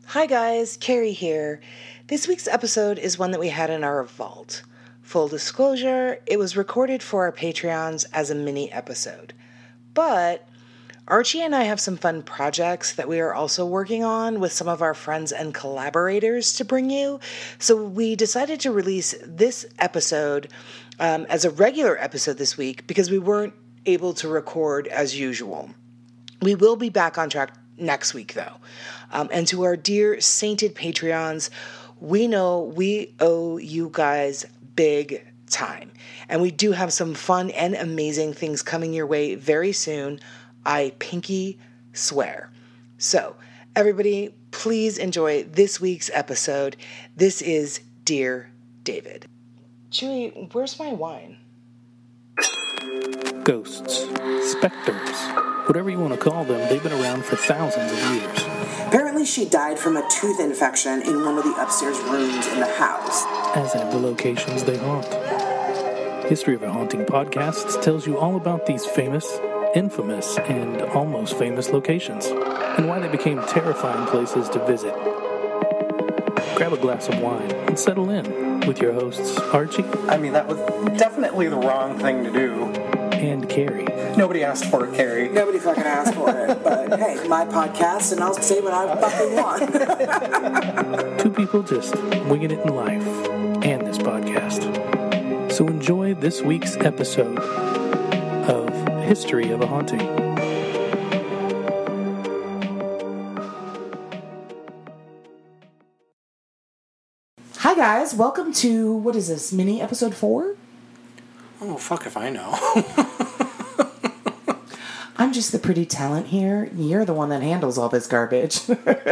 Hi guys, Carrie here. This week's episode is one that we had in our vault. Full disclosure, it was recorded for our Patreons as a mini episode. But Archie and I have some fun projects that we are also working on with some of our friends and collaborators to bring you. So we decided to release this episode as a regular episode this week because we weren't able to record as usual. We will be back on track next week, though. And to our dear sainted Patreons, we know we owe you guys big time. And we do have some fun and amazing things coming your way very soon. I pinky swear. So, everybody, please enjoy this week's episode. This is Dear David. Chewy, where's my wine? Ghosts, specters, whatever you want to call them, they've been around for thousands of years. Apparently she died from a tooth infection in one of the upstairs rooms in the house. As have the locations they haunt. History of a Haunting Podcasts tells you all about these famous, infamous, and almost famous locations, and why they became terrifying places to visit. Grab a glass of wine and settle in with your hosts, Archie. I mean, that was definitely the wrong thing to do. And Carrie. Nobody asked for it, Carrie. Nobody fucking asked for it, but hey, my podcast, and I'll say what I fucking want. Two people just winging it in life and this podcast. So enjoy this week's episode of History of a Haunting. Hi guys, welcome to, what is this, mini episode 4? Oh, fuck if I know. I'm just the pretty talent here. You're the one that handles all this garbage.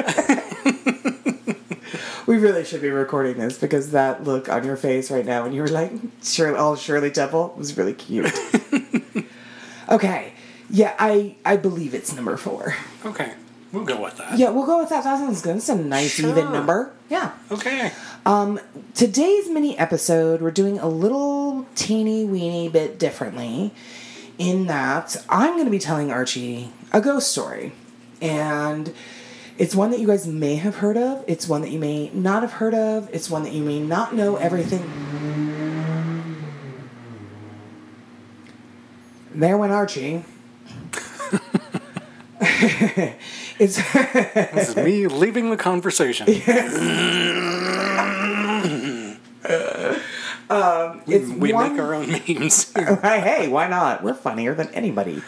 We really should be recording this because that look on your face right now when you were like, Shirley Temple was really cute. Okay. Yeah, I believe it's number 4. Okay, we'll go with that. Yeah, we'll go with that. That sounds good. It's a nice even number. Yeah. Okay. Today's mini episode, we're doing a little teeny weeny bit differently in that I'm going to be telling Archie a ghost story. And it's one that you guys may have heard of. It's one that you may not have heard of. It's one that you may not know everything. There went Archie. This is me leaving the conversation. We make our own memes. Hey, why not? We're funnier than anybody.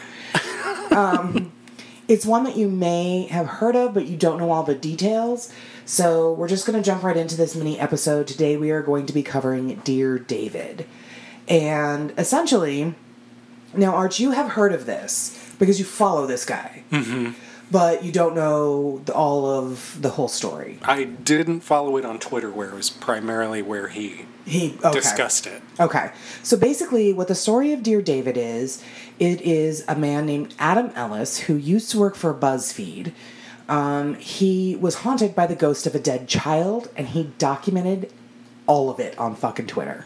It's one that you may have heard of, but you don't know all the details. So we're just going to jump right into this mini episode. Today we are going to be covering Dear David. And essentially, now Arch, you have heard of this because you follow this guy. Mm-hmm. But you don't know all of the whole story. I didn't follow it on Twitter, where it was primarily where he discussed it. Okay. So basically, what the story of Dear David is, it is a man named Adam Ellis who used to work for BuzzFeed. He was haunted by the ghost of a dead child, and he documented all of it on fucking Twitter.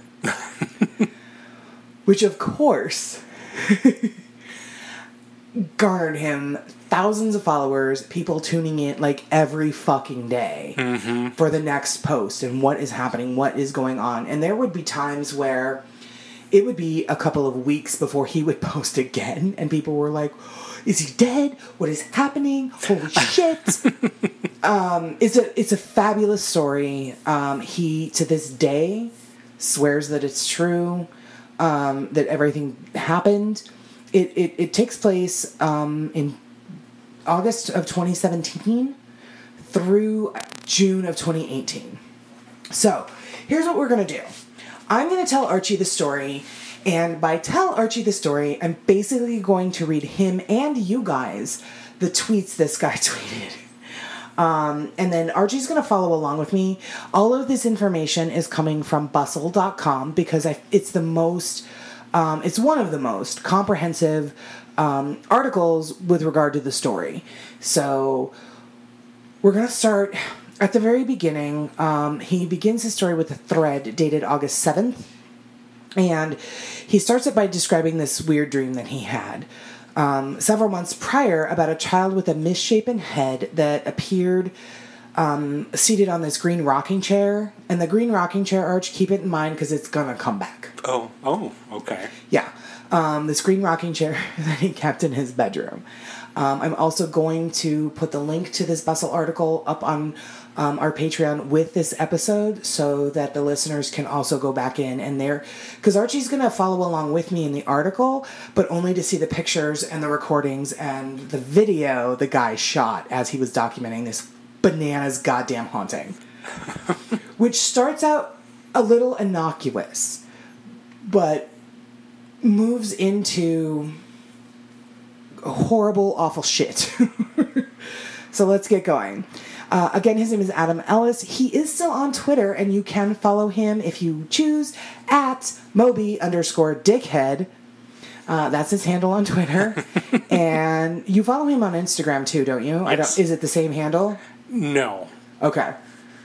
Which, of course, garnered him thousands of followers, people tuning in like every fucking day for the next post and what is happening, what is going on. And there would be times where it would be a couple of weeks before he would post again, and people were like, is he dead? What is happening? Holy shit. It's a fabulous story. He, to this day, swears that it's true, that everything happened. It takes place in August of 2017 through June of 2018. So, here's what we're going to do. I'm going to tell Archie the story, and by tell Archie the story, I'm basically going to read him and you guys the tweets this guy tweeted. And then Archie's going to follow along with me. All of this information is coming from bustle.com because it's one of the most comprehensive articles with regard to the story. So we're going to start at the very beginning. He begins his story with a thread dated August 7th. And he starts it by describing this weird dream that he had several months prior about a child with a misshapen head that appeared seated on this green rocking chair. And the green rocking chair, Arch, keep it in mind because it's going to come back. Oh, okay. Yeah. This green rocking chair that he kept in his bedroom. I'm also going to put the link to this Bustle article up on our Patreon with this episode so that the listeners can also go back in and there. Because Archie's going to follow along with me in the article, but only to see the pictures and the recordings and the video the guy shot as he was documenting this bananas goddamn haunting. Which starts out a little innocuous, but moves into horrible, awful shit. So let's get going. Again, his name is Adam Ellis. He is still on Twitter, and you can follow him if you choose at Moby_dickhead. That's his handle on Twitter. And you follow him on Instagram too, don't you? Yes. Is it the same handle? No. Okay.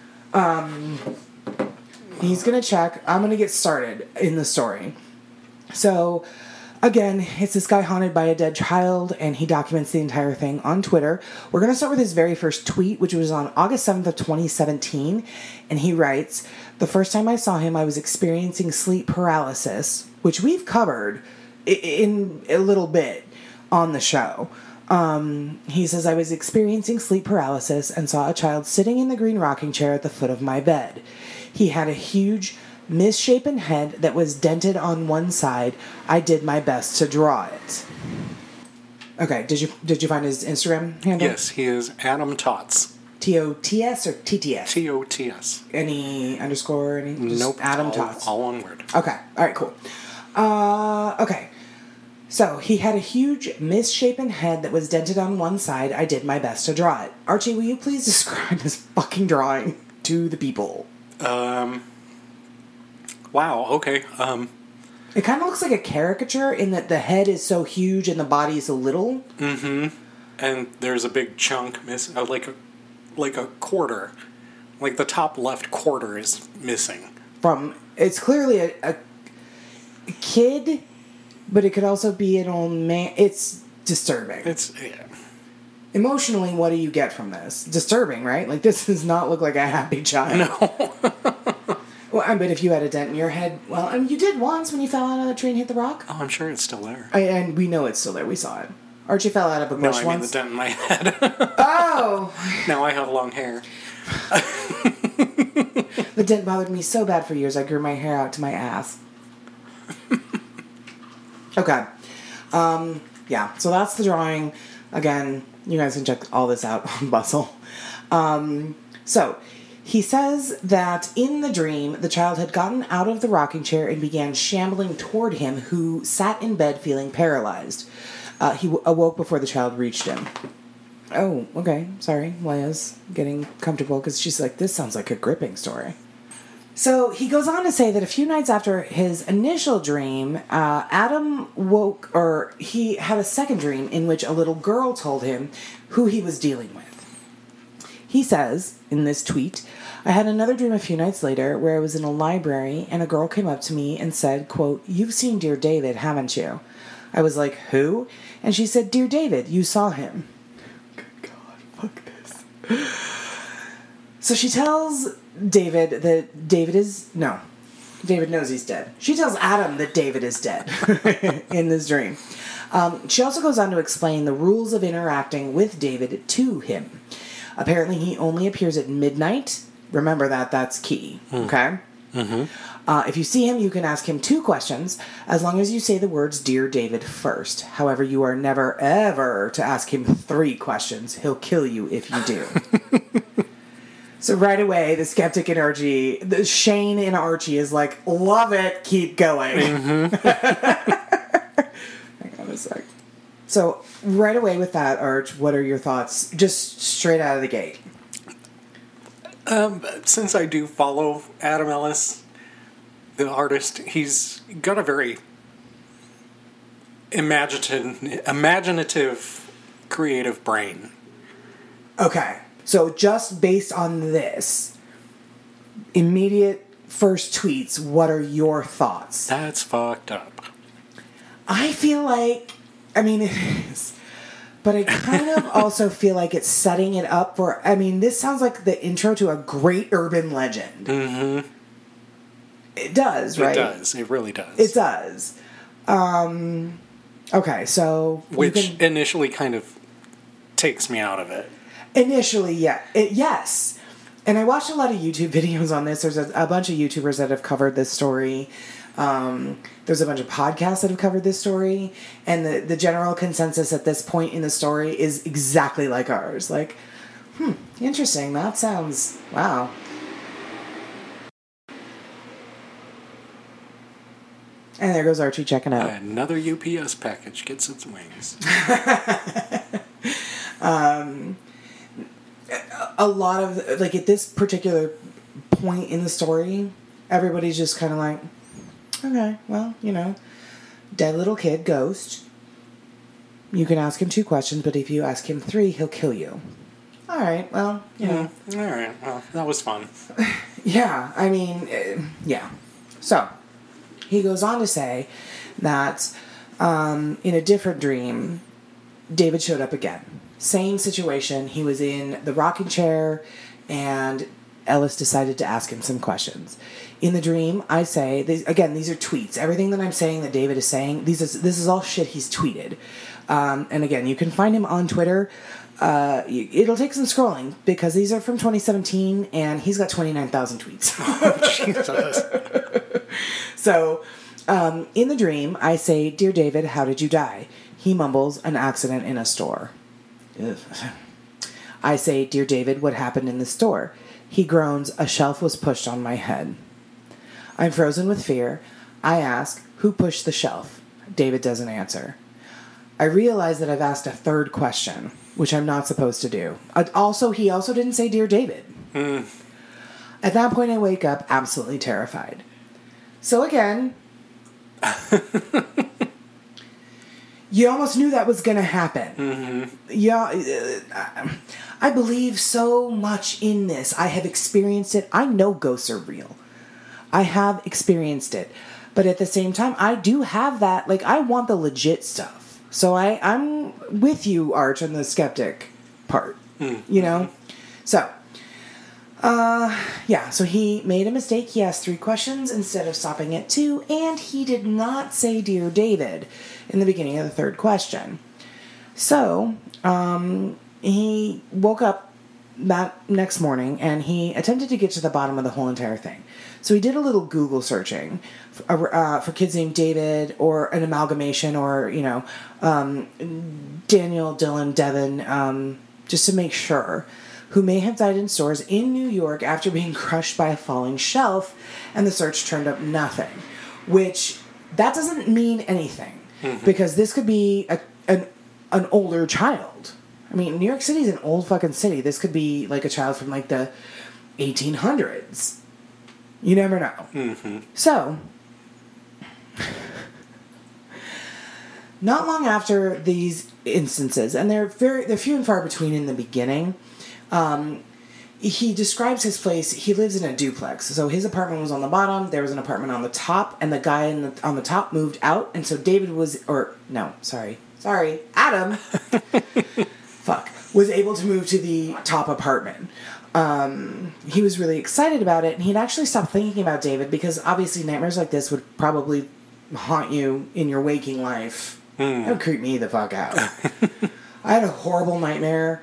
He's going to check. I'm going to get started in the story. So, again, it's this guy haunted by a dead child, and he documents the entire thing on Twitter. We're going to start with his very first tweet, which was on August 7th of 2017, and he writes, "The first time I saw him, I was experiencing sleep paralysis," which we've covered in a little bit on the show. He says, "I was experiencing sleep paralysis and saw a child sitting in the green rocking chair at the foot of my bed. He had a huge misshapen head that was dented on one side. I did my best to draw it." Okay, did you find his Instagram handle? Yes, he is Adam Tots. TOTS or TTS? TOTS. Any underscore? Just Nope. Adam Tots. All one word. Okay, all right, cool. Okay. So, he had a huge misshapen head that was dented on one side. I did my best to draw it. Archie, will you please describe this fucking drawing to the people? Wow, okay. It kind of looks like a caricature in that the head is so huge and the body is so little. Mm-hmm. And there's a big chunk missing, like a quarter. Like the top left quarter is missing. It's clearly a kid, but it could also be an old man. It's disturbing. Yeah. Emotionally, what do you get from this? Disturbing, right? Like, this does not look like a happy child. No. Well, I bet if you had a dent in your head, well, I mean, you did once when you fell out of the tree and hit the rock. Oh, I'm sure it's still there. And we know it's still there. We saw it. Archie fell out of a bush No, I mean once. the dent in my head. Oh! Now I have long hair. The dent bothered me so bad for years, I grew my hair out to my ass. Okay. Yeah, so that's the drawing. Again, you guys can check all this out on Bustle. So, he says that in the dream, the child had gotten out of the rocking chair and began shambling toward him, who sat in bed feeling paralyzed. He awoke before the child reached him. Oh, okay. Sorry. Leia's getting comfortable because she's like, this sounds like a gripping story. So he goes on to say that a few nights after his initial dream, Adam woke, or he had a second dream in which a little girl told him who he was dealing with. He says, in this tweet, "I had another dream a few nights later where I was in a library and a girl came up to me and said, quote, 'You've seen Dear David, haven't you?' I was like, 'Who?' And she said, 'Dear David, you saw him.'" Good God, fuck this. So she tells David that David knows he's dead. She tells Adam that David is dead in this dream. She also goes on to explain the rules of interacting with David to him. Apparently, he only appears at midnight. Remember that's key, okay? Mm-hmm. If you see him, you can ask him 2 questions, as long as you say the words "Dear David" first. However, you are never, ever to ask him 3 questions. He'll kill you if you do. So right away, the skeptic in Archie, the Shane in Archie is like, love it, keep going. Mm-hmm. Hang on a sec. So right away with that, Arch, what are your thoughts? Just straight out of the gate. Since I do follow Adam Ellis, the artist, he's got a very imaginative, creative brain. Okay. So just based on this, immediate first tweets, what are your thoughts? That's fucked up. I feel like, I mean, it is. But I kind of also feel like it's setting it up for... I mean, this sounds like the intro to a great urban legend. Mm-hmm. It does, right? It does. It really does. It does. Okay, so... Which initially kind of takes me out of it. Initially, yeah. Yes. And I watched a lot of YouTube videos on this. There's a bunch of YouTubers that have covered this story. There's a bunch of podcasts that have covered this story. And the general consensus at this point in the story is exactly like ours. Like, interesting. That sounds... Wow. And there goes Archie checking out. Another UPS package gets its wings. A lot of, like, at this particular point in the story, everybody's just kind of like, okay, well, you know, dead little kid, ghost. You can ask him 2 questions, but if you ask him 3, he'll kill you. All right, well, you know. All right, well, that was fun. Yeah, I mean, yeah. So, he goes on to say that in a different dream, David showed up again. Same situation. He was in the rocking chair, and Ellis decided to ask him some questions. In the dream, I say, these are tweets. Everything that I'm saying that David is saying, this is all shit he's tweeted. And again, you can find him on Twitter. It'll take some scrolling, because these are from 2017, and he's got 29,000 tweets. Oh, Jesus. So, in the dream, I say, "Dear David, how did you die?" He mumbles, "An accident in a store." Ugh. I say, "Dear David, what happened in the store?" He groans, "A shelf was pushed on my head." I'm frozen with fear. I ask, "Who pushed the shelf?" David doesn't answer. I realize that I've asked a 3rd question, which I'm not supposed to do. He also didn't say, "Dear David." At that point, I wake up absolutely terrified. So again, you almost knew that was going to happen. Mm-hmm. Yeah, I believe so much in this. I have experienced it. I know ghosts are real. I have experienced it. But at the same time, I do have that. Like, I want the legit stuff. So I'm with you, Arch, on the skeptic part. You know? So... so he made a mistake. He asked 3 questions instead of stopping at 2, and he did not say "Dear David" in the beginning of the 3rd question. So, he woke up that next morning, and he attempted to get to the bottom of the whole entire thing. So he did a little Google searching for kids named David, or an amalgamation, or, you know, Daniel, Dylan, Devin, just to make sure, who may have died in stores in New York after being crushed by a falling shelf, and the search turned up nothing. Which, that doesn't mean anything, because this could be an older child. I mean, New York City is an old fucking city. This could be, like, a child from, like, the 1800s. You never know. Mm-hmm. So, not long after these instances, and they're few and far between in the beginning, he describes his place. He lives in a duplex. So his apartment was on the bottom. There was an apartment on the top, and the guy on the top moved out. And so David Adam, was able to move to the top apartment. He was really excited about it, and he'd actually stopped thinking about David, because obviously nightmares like this would probably haunt you in your waking life. That would creep me the fuck out. I had a horrible nightmare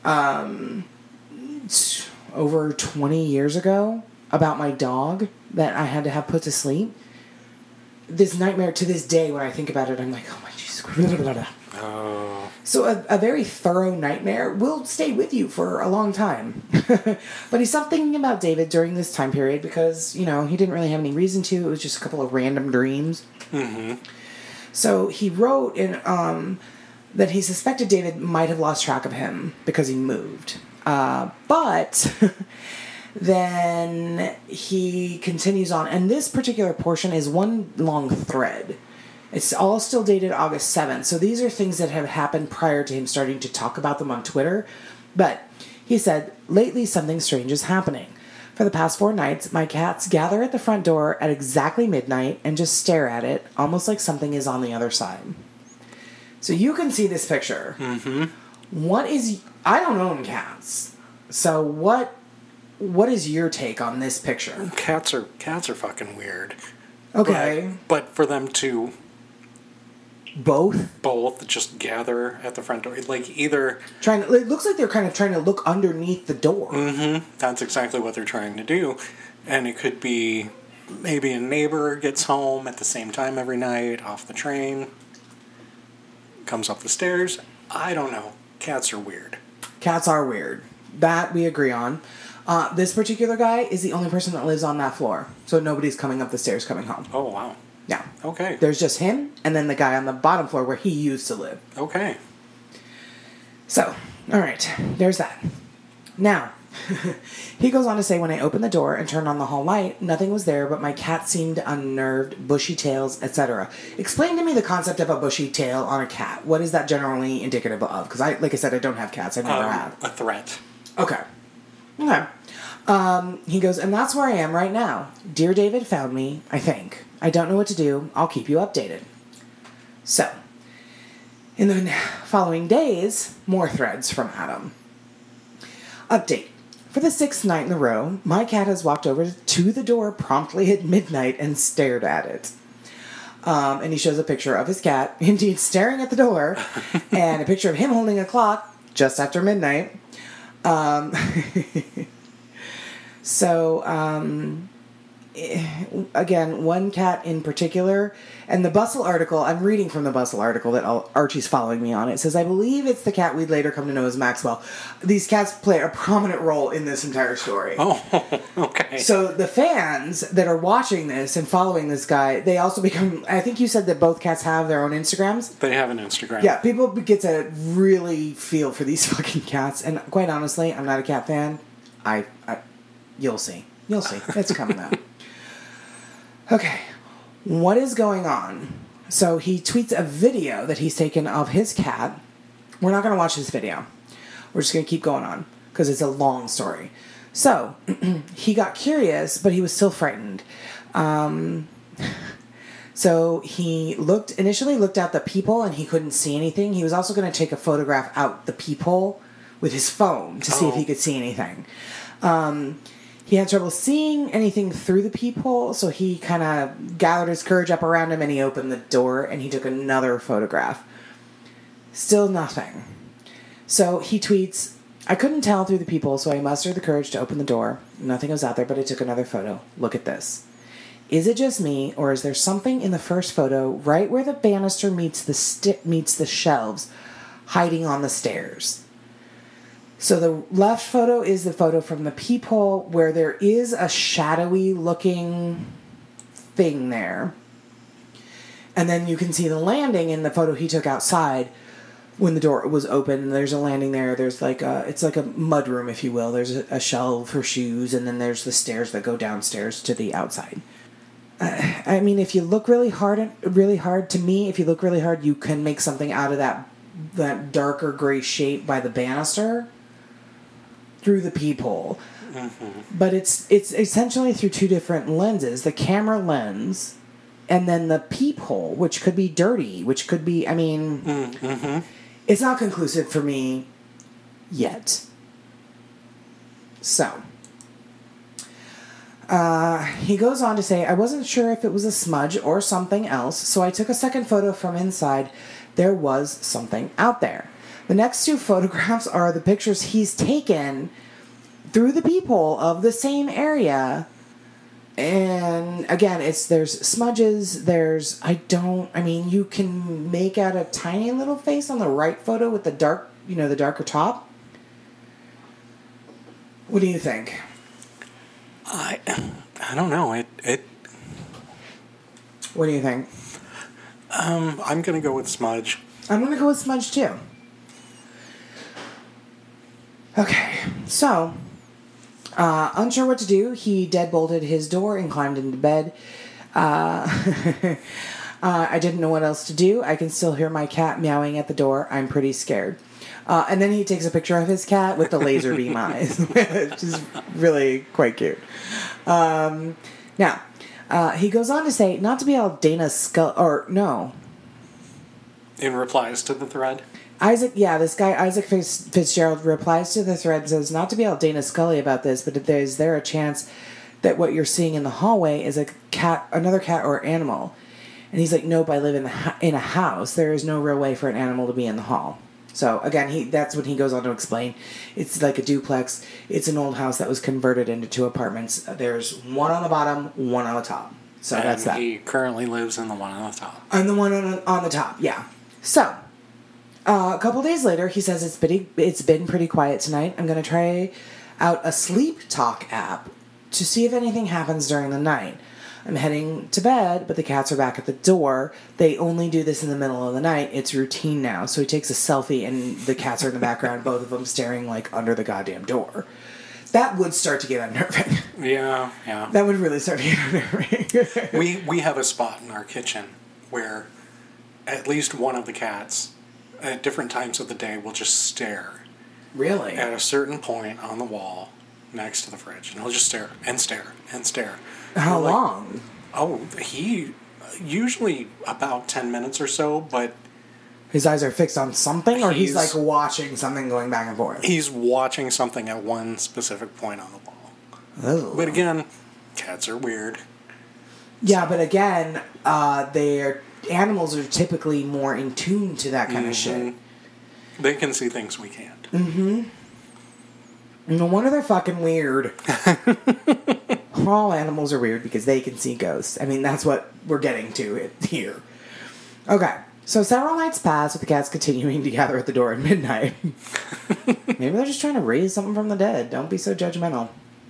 over 20 years ago about my dog that I had to have put to sleep. This nightmare, to this day, when I think about it, I'm like, oh my Jesus Christ. Oh. So a very thorough nightmare will stay with you for a long time. But he stopped thinking about David during this time period because, you know, he didn't really have any reason to. It was just a couple of random dreams. Mm-hmm. So he wrote in that he suspected David might have lost track of him because he moved. But then he continues on. And this particular portion is one long thread. It's all still dated August 7th. So these are things that have happened prior to him starting to talk about them on Twitter. But he said, lately something strange is happening. For the past 4 nights, my cats gather at the front door at exactly midnight and just stare at it, almost like something is on the other side. So you can see this picture. Mm-hmm. I don't own cats. So what is your take on this picture? Cats are fucking weird. Okay. But for them to both just gather at the front door, like either it looks like they're kind of trying to look underneath the door. Mm-hmm. That's exactly what they're trying to do. And it could be maybe a neighbor gets home at the same time every night off the train, comes up the stairs. I don't know. Cats are weird. Cats are weird. That we agree on. This particular guy is the only person that lives on that floor. So nobody's coming up the stairs coming home. Oh, wow. Yeah. Okay. There's just him and then the guy on the bottom floor where he used to live. Okay. So, all right. There's that. Now, he goes on to say, when I opened the door and turned on the hall light, nothing was there, but my cat seemed unnerved, bushy tails, etc. Explain to me the concept of a bushy tail on a cat. What is that generally indicative of? Because like I said, I don't have cats. I never have. A threat. Okay. He goes, and that's where I am right now. Dear David found me, I think. I don't know what to do. I'll keep you updated. So, in the following days, more threads from Adam. Update. For the 6th night in a row, my cat has walked over to the door promptly at midnight and stared at it. And he shows a picture of his cat, indeed staring at the door, and a picture of him holding a clock just after midnight. Again, one cat in particular, and the Bustle article, I'm reading from the Bustle article that Archie's following me on. It says, I believe it's the cat we'd later come to know as Maxwell. These cats play a prominent role in this entire story. Oh, okay. So the fans that are watching this and following this guy, they also become, I think you said that both cats have their own Instagrams? They have an Instagram. Yeah, people get to really feel for these fucking cats, and quite honestly, I'm not a cat fan. You'll see. It's coming up. Okay, what is going on? So he tweets a video that he's taken of his cat. We're not going to watch this video. We're just going to keep going on because it's a long story. So he got curious, but he was still frightened. So he initially looked out the peephole and he couldn't see anything. He was also going to take a photograph out the peephole with his phone to see if he could see anything. He had trouble seeing anything through the peephole, so he kind of gathered his courage up around him and he opened the door and he took another photograph. Still nothing. So he tweets, I couldn't tell through the peephole, so I mustered the courage to open the door. Nothing was out there, but I took another photo. Look at this. Is it just me, or is there something in the first photo right where the banister meets the shelves hiding on the stairs? So the left photo is the photo from the peephole where there is a shadowy looking thing there. And then you can see the landing in the photo he took outside when the door was open. There's a landing there. There's it's like a mudroom, if you will. There's a shelf for shoes, and then there's the stairs that go downstairs to the outside. I mean, if you look really hard, to me, if you look really hard, you can make something out of that darker gray shape by the banister through the peephole. Mm-hmm. But it's essentially through two different lenses. The camera lens and then the peephole, which could be dirty, which could be, I mean, mm-hmm. It's not conclusive for me yet. So, he goes on to say, I wasn't sure if it was a smudge or something else, so I took a second photo from inside. There was something out there. The next two photographs are the pictures he's taken through the peephole of the same area. And again, there's smudges, you can make out a tiny little face on the right photo with the darker top. What do you think? I don't know. It. What do you think? I'm gonna go with smudge. I'm gonna go with smudge too. Okay, so, unsure what to do, he deadbolted his door and climbed into bed. I didn't know what else to do. I can still hear my cat meowing at the door. I'm pretty scared. And then he takes a picture of his cat with the laser beam eyes, which is really quite cute. Now, he goes on to say, not to be all Dana In replies to the thread? This guy, Isaac Fitzgerald, replies to the thread and says, not to be all Dana Scully about this, but is there a chance that what you're seeing in the hallway is a cat, another cat or animal? And he's like, nope, I live in a house. There is no real way for an animal to be in the hall. So, again, that's when he goes on to explain. It's like a duplex. It's an old house that was converted into 2 apartments. There's one on the bottom, one on the top. So and that's that. He currently lives in the one on the top. And the one on the top, yeah. So, a couple days later, he says it's been pretty quiet tonight. I'm going to try out a sleep talk app to see if anything happens during the night. I'm heading to bed, but the cats are back at the door. They only do this in the middle of the night. It's routine now. So he takes a selfie, and the cats are in the background, both of them staring, like, under the goddamn door. That would start to get unnerving. Yeah. That would really start to get unnerving. We have a spot in our kitchen where at least one of the cats, at different times of the day, will just stare. Really? At a certain point on the wall next to the fridge. And he'll just stare and stare and stare. How long? Oh, he usually about 10 minutes or so, but his eyes are fixed on something, or he's like watching something going back and forth? He's watching something at one specific point on the wall. Oh. But again, cats are weird. Yeah, but again, animals are typically more in tune to that kind of shit. They can see things we can't. Mm-hmm. No wonder they're fucking weird. All animals are weird because they can see ghosts. I mean, that's what we're getting to here. Okay, so several nights pass with the cats continuing to gather at the door at midnight. Maybe they're just trying to raise something from the dead. Don't be so judgmental.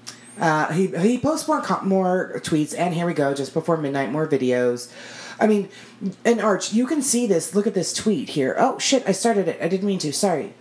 He posts more tweets, and here we go, just before midnight, more videos. I mean, and Arch, you can see this. Look at this tweet here. Oh, shit, I started it. I didn't mean to. Sorry.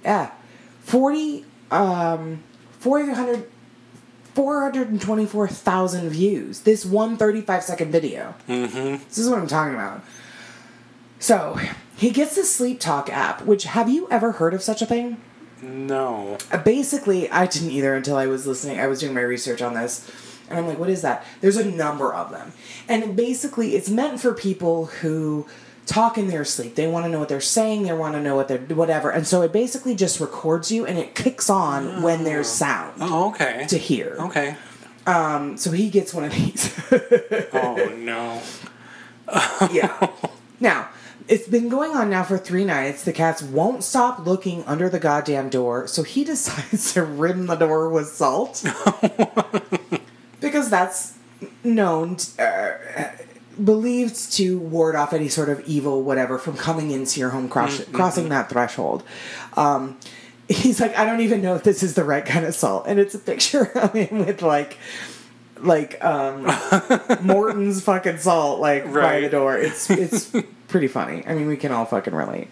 424,000 views. This one 35-second video. Mm-hmm. This is what I'm talking about. So, he gets the Sleep Talk app, which, have you ever heard of such a thing? No. Basically, I didn't either until I was listening. I was doing my research on this. And I'm like, what is that? There's a number of them. And basically, it's meant for people who talk in their sleep. They want to know what they're saying. They want to know what they're... whatever. And so it basically just records you, and it kicks on when there's sound. Oh, okay. To hear. Okay. So he gets one of these. Oh, no. Yeah. Now, it's been going on now for 3 nights. The cats won't stop looking under the goddamn door, so he decides to rim the door with salt. Because that's known, believed to ward off any sort of evil, whatever, from coming into your home, crossing that threshold. He's like, I don't even know if this is the right kind of salt. And it's a picture of him with, like Morton's fucking salt, like, by the door. It's pretty funny. I mean, we can all fucking relate.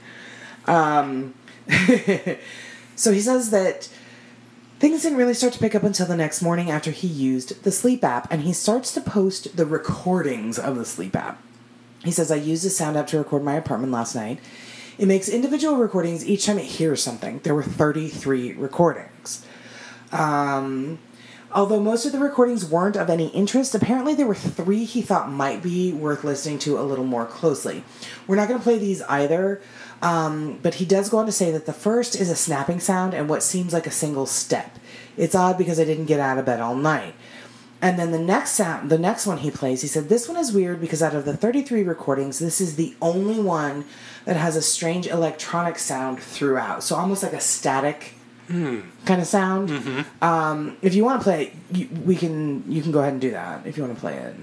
So he says that things didn't really start to pick up until the next morning after he used the sleep app, and he starts to post the recordings of the sleep app. He says, I used the sound app to record my apartment last night. It makes individual recordings each time it hears something. There were 33 recordings. Although most of the recordings weren't of any interest, apparently there were 3 he thought might be worth listening to a little more closely. We're not going to play these either, but he does go on to say that the first is a snapping sound and what seems like a single step. It's odd because I didn't get out of bed all night. And then the next one he plays, he said, this one is weird because out of the 33 recordings, this is the only one that has a strange electronic sound throughout. So almost like a static kind of sound. Mm-hmm. If you want to play it, you can go ahead and do that if you want to play it.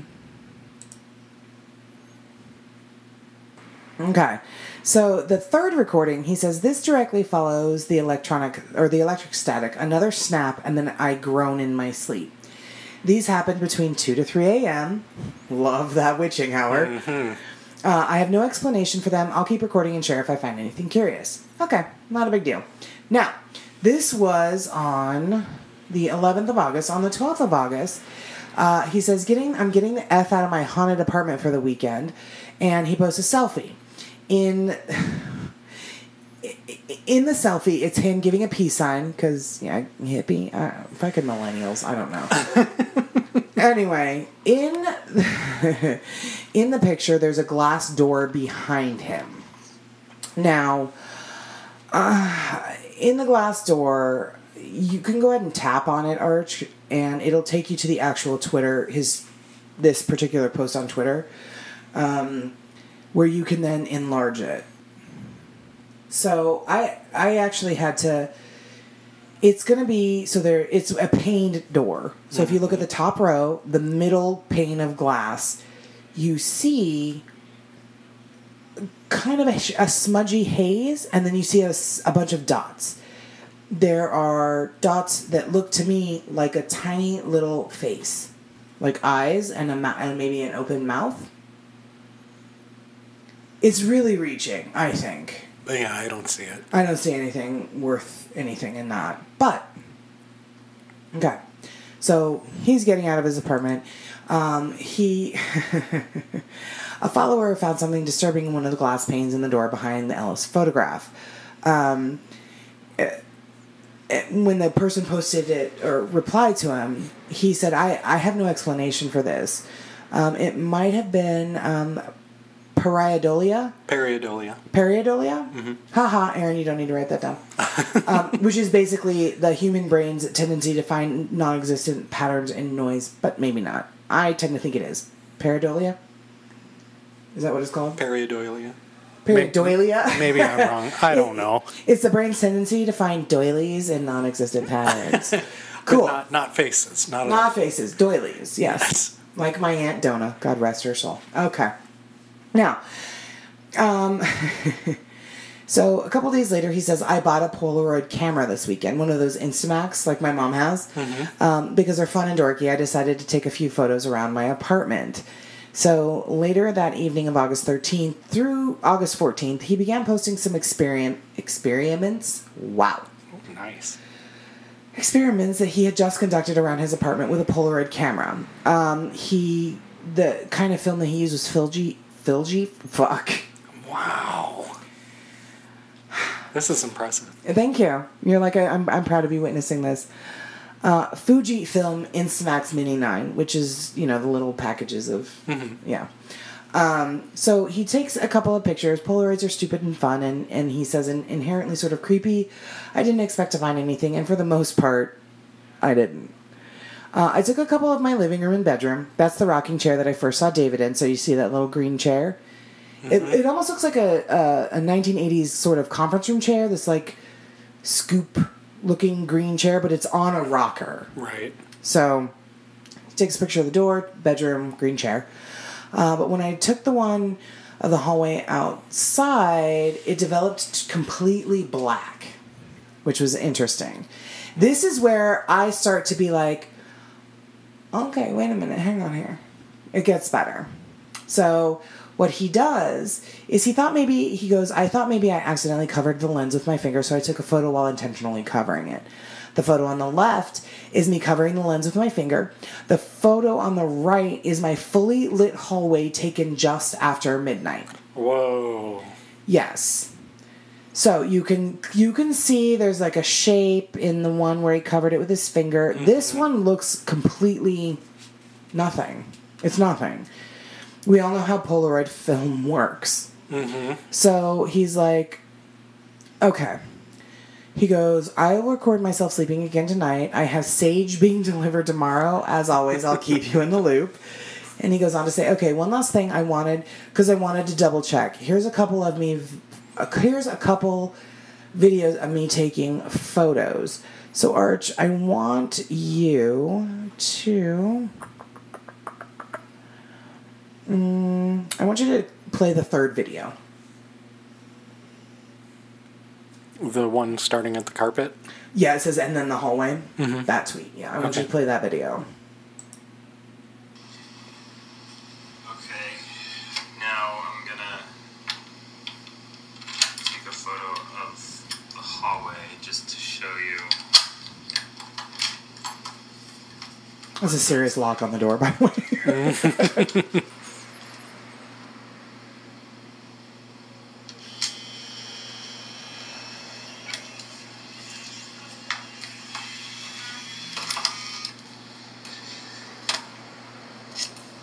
Okay. So the third recording, he says, this directly follows the electric static, another snap, and then I groan in my sleep. These happened between 2 to 3 a.m. Love that witching hour. Mm-hmm. I have no explanation for them. I'll keep recording and share if I find anything curious. Okay, not a big deal. Now, this was on the 11th of August. On the 12th of August, he says, I'm getting the F out of my haunted apartment for the weekend. And he posts a selfie. In the selfie, it's him giving a peace sign, because, yeah, hippie, fucking millennials, I don't know. Anyway, in the picture, there's a glass door behind him. Now, in the glass door, you can go ahead and tap on it, Arch, and it'll take you to the actual Twitter, this particular post on Twitter, where you can then enlarge it. So I actually had to. It's going to be it's a paned door. So if you look at the top row, the middle pane of glass, you see kind of a smudgy haze, and then you see a bunch of dots. There are dots that look to me like a tiny little face, like eyes and and maybe an open mouth. It's really reaching, I think. But yeah, I don't see it. I don't see anything worth anything in that. But, okay. So, he's getting out of his apartment. A follower found something disturbing in one of the glass panes in the door behind the Ellis photograph. When the person posted it or replied to him, he said, I have no explanation for this. It might have been Pareidolia. Pareidolia. Pareidolia? Mm-hmm. Haha, Aaron, you don't need to write that down. Which is basically the human brain's tendency to find non-existent patterns in noise, but maybe not. I tend to think it is. Pareidolia? Is that what it's called? Pareidolia. Pareidolia? Maybe I'm wrong. I don't know. It's the brain's tendency to find doilies in non-existent patterns. Cool. Not faces. Not faces. Doilies, yes. Like my Aunt Donna. God rest her soul. Okay. Now, so a couple days later, he says, I bought a Polaroid camera this weekend, one of those Instamax like my mom has. Mm-hmm. Because they're fun and dorky, I decided to take a few photos around my apartment. So later that evening of August 13th through August 14th, he began posting some experiments. Wow. Oh, nice. Experiments that he had just conducted around his apartment with a Polaroid camera. The kind of film that he used was Filgy. Fuck. Wow. This is impressive. Thank you. You're like, I'm proud to be witnessing this. Fujifilm Instamax Mini 9, which is, the little packages of, yeah. So he takes a couple of pictures. Polaroids are stupid and fun, and he says inherently sort of creepy. I didn't expect to find anything, and for the most part, I didn't. I took a couple of my living room and bedroom. That's the rocking chair that I first saw David in, so you see that little green chair. Mm-hmm. It almost looks like a 1980s sort of conference room chair, this like scoop-looking green chair, but it's on a rocker. Right. So, he takes a picture of the door, bedroom, green chair. But when I took the one of the hallway outside, it developed completely black, which was interesting. This is where I start to be like, okay, wait a minute, hang on here. It gets better. So what he does is I thought maybe I accidentally covered the lens with my finger, so I took a photo while intentionally covering it. The photo on the left is me covering the lens with my finger. The photo on the right is my fully lit hallway taken just after midnight. Whoa. Yes. So you can see there's like a shape in the one where he covered it with his finger. Mm-hmm. This one looks completely nothing. It's nothing. We all know how Polaroid film works. Mm-hmm. So he's like, okay. He goes, I will record myself sleeping again tonight. I have Sage being delivered tomorrow. As always, I'll keep you in the loop. And he goes on to say, okay, one last thing I wanted to double check. Here's a couple videos of me taking photos. So, Arch, I want you to play the third video. The one starting at the carpet? Yeah, it says, and then the hallway. Mm-hmm. That tweet, yeah. I want you to play that video. Okay, now I'm gonna take a photo of the hallway just to show you. That's a serious lock on the door, by the way.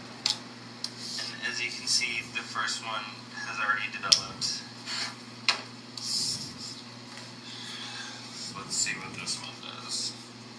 As you can see, the first one has already developed see what this one does.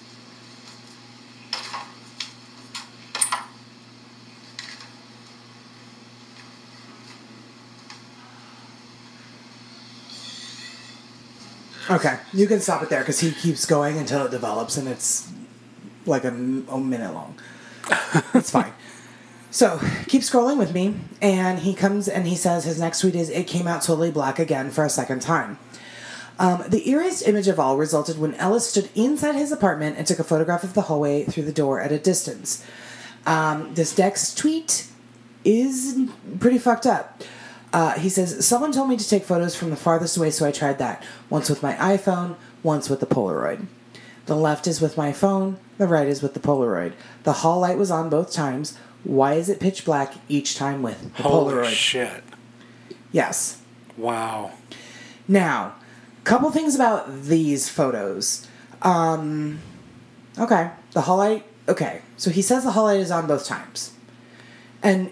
Okay, you can stop it there because he keeps going until it develops and it's like a minute long. It's fine. So, keep scrolling with me, and he comes and he says his next tweet is, "It came out totally black again for a second time." The eeriest image of all resulted when Ellis stood inside his apartment and took a photograph of the hallway through the door at a distance. This next tweet is pretty fucked up. He says, "Someone told me to take photos from the farthest away, so I tried that. Once with my iPhone, once with the Polaroid. The left is with my phone, the right is with the Polaroid. The hall light was on both times. Why is it pitch black each time with the Holy Polaroid?" shit. Yes. Wow. Now, couple things about these photos. Okay, the hall light. Okay, so he says the hall light is on both times, and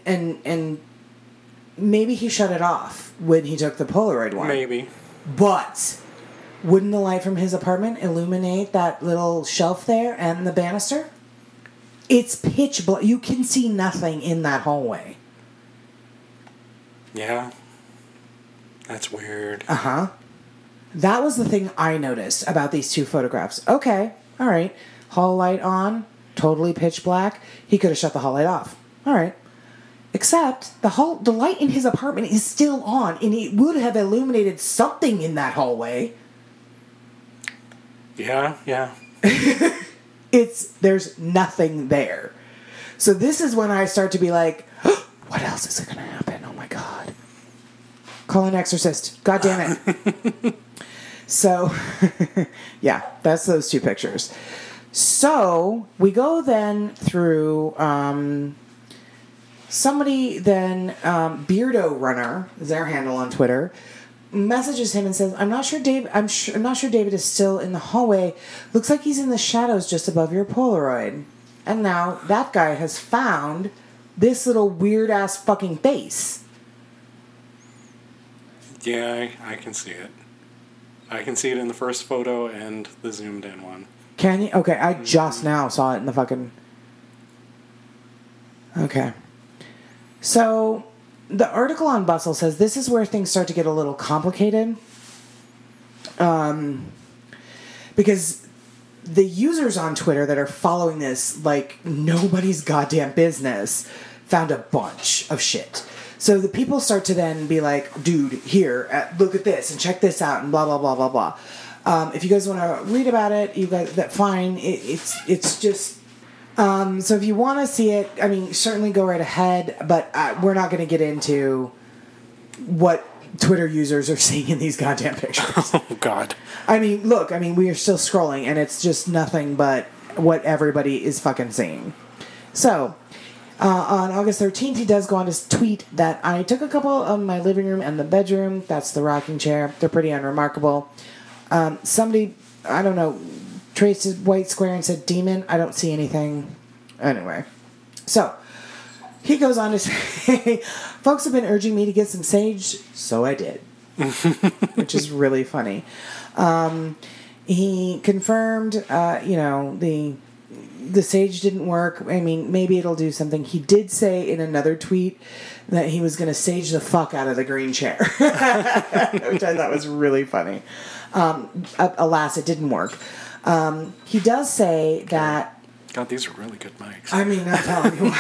maybe he shut it off when he took the Polaroid one. Maybe. But wouldn't the light from his apartment illuminate that little shelf there and the banister? It's pitch black. You can see nothing in that hallway. Yeah. That's weird. Uh-huh. That was the thing I noticed about these two photographs. Okay, all right. Hall light on, totally pitch black. He could have shut the hall light off. All right. Except the light in his apartment is still on, and it would have illuminated something in that hallway. Yeah. There's nothing there. So this is when I start to be like, oh, what else is going to happen? Oh my God. Call an exorcist. God damn it. So, yeah, that's those two pictures. So, we go then through, somebody then, Beardo Runner, is their handle on Twitter, messages him and says, I'm not sure David is still in the hallway. Looks like he's in the shadows just above your Polaroid. And now that guy has found this little weird-ass fucking face. Yeah, I can see it. I can see it in the first photo and the zoomed in one. Can you? Okay, I just now saw it in the fucking... Okay. So, the article on Bustle says this is where things start to get a little complicated. Because the users on Twitter that are following this like nobody's goddamn business found a bunch of shit. So the people start to then be like, dude, here, look at this and check this out and blah, blah, blah, blah, blah. If you guys want to read about it, you guys, that's fine. It's just... so if you want to see it, I mean, certainly go right ahead, but we're not going to get into what Twitter users are seeing in these goddamn pictures. Oh, God. I mean, look, we are still scrolling, and it's just nothing but what everybody is fucking seeing. So... on August 13th, he does go on to tweet that I took a couple of my living room and the bedroom. That's the rocking chair. They're pretty unremarkable. Somebody, I don't know, traced a white square and said demon. I don't see anything. Anyway. So, he goes on to say, folks have been urging me to get some sage, so I did. Which is really funny. He confirmed, the sage didn't work. I mean, maybe it'll do something. He did say in another tweet that he was going to sage the fuck out of the green chair. Which I thought was really funny. Alas, it didn't work. He does say that... God, these are really good mics. I mean, I'm telling you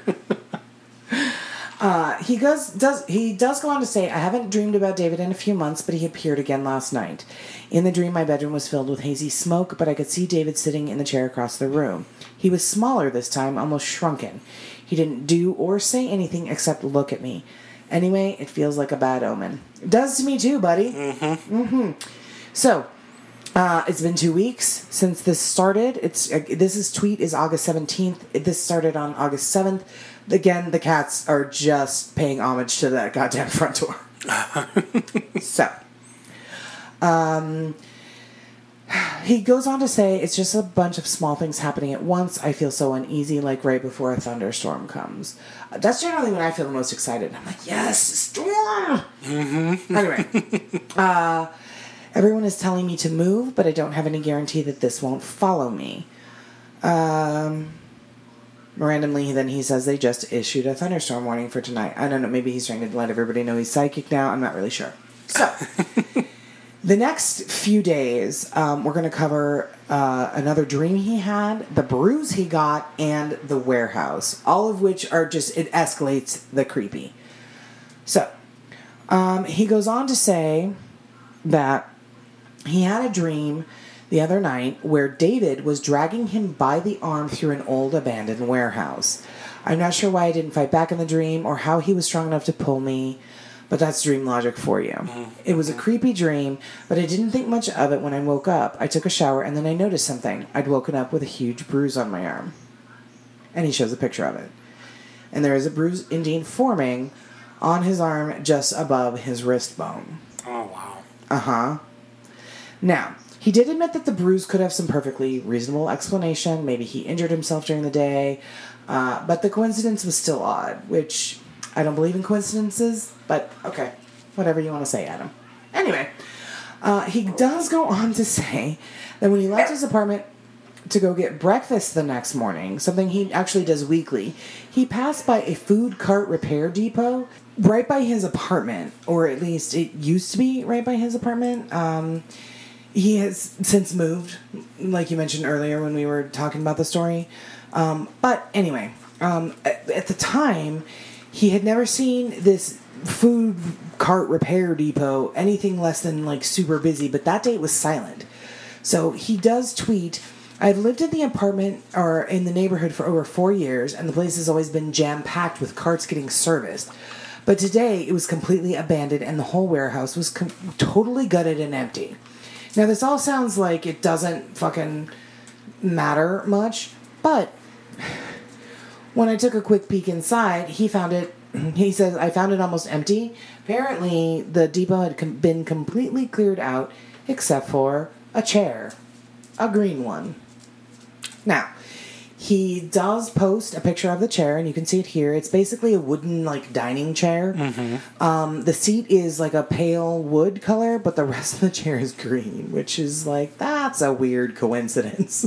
what. He does go on to say, I haven't dreamed about David in a few months, but he appeared again last night. In the dream, my bedroom was filled with hazy smoke, but I could see David sitting in the chair across the room. He was smaller this time, almost shrunken. He didn't do or say anything except look at me. Anyway, it feels like a bad omen. It does to me too, buddy. Mm-hmm. So, it's been 2 weeks since this started. This tweet is August 17th. This started on August 7th. Again, the cats are just paying homage to that goddamn front door. So, he goes on to say, it's just a bunch of small things happening at once. I feel so uneasy, like right before a thunderstorm comes. That's generally when I feel the most excited. I'm like, yes, storm! Mm-hmm. Anyway. Everyone is telling me to move, but I don't have any guarantee that this won't follow me. Randomly, then he says they just issued a thunderstorm warning for tonight. I don't know, maybe he's trying to let everybody know he's psychic now. I'm not really sure. So, the next few days, we're going to cover another dream he had, the bruise he got, and the warehouse. All of which are just, it escalates the creepy. So, he goes on to say that he had a dream the other night where David was dragging him by the arm through an old abandoned warehouse. I'm not sure why I didn't fight back in the dream or how he was strong enough to pull me, but that's dream logic for you. Mm-hmm. It was a creepy dream, but I didn't think much of it when I woke up. I took a shower and then I noticed something. I'd woken up with a huge bruise on my arm. And he shows a picture of it. And there is a bruise indeed forming on his arm just above his wrist bone. Oh, wow. Uh-huh. Now, he did admit that the bruise could have some perfectly reasonable explanation. Maybe he injured himself during the day. But the coincidence was still odd, which I don't believe in coincidences, but okay. Whatever you want to say, Adam. Anyway, he does go on to say that when he left his apartment to go get breakfast the next morning, something he actually does weekly, he passed by a food cart repair depot right by his apartment, or at least it used to be right by his apartment. He has since moved, like you mentioned earlier when we were talking about the story. But anyway, at the time, he had never seen this food cart repair depot anything less than like super busy, but that day it was silent. So he does tweet, I've lived in the apartment or in the neighborhood for over 4 years, and the place has always been jam-packed with carts getting serviced. But today, it was completely abandoned, and the whole warehouse was totally gutted and empty. Now, this all sounds like it doesn't fucking matter much, but when I took a quick peek inside, he says, I found it almost empty. Apparently, the depot had been completely cleared out, except for a chair. A green one. Now, he does post a picture of the chair, and you can see it here. It's basically a wooden, like, dining chair. Mm-hmm. The seat is, like, a pale wood color, but the rest of the chair is green, which is, like, that's a weird coincidence.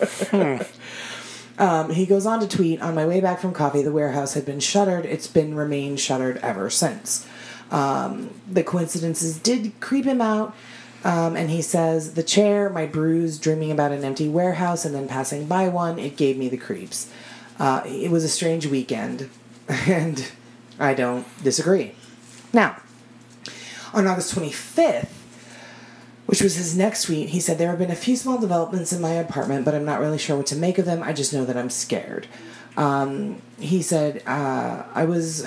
He goes on to tweet, on my way back from coffee, the warehouse had been shuttered. It's remained shuttered ever since. The coincidences did creep him out. And he says, the chair, my bruise, dreaming about an empty warehouse, and then passing by one, it gave me the creeps. It was a strange weekend, and I don't disagree. Now, on August 25th, which was his next tweet, he said, there have been a few small developments in my apartment, but I'm not really sure what to make of them. I just know that I'm scared. He said, I was...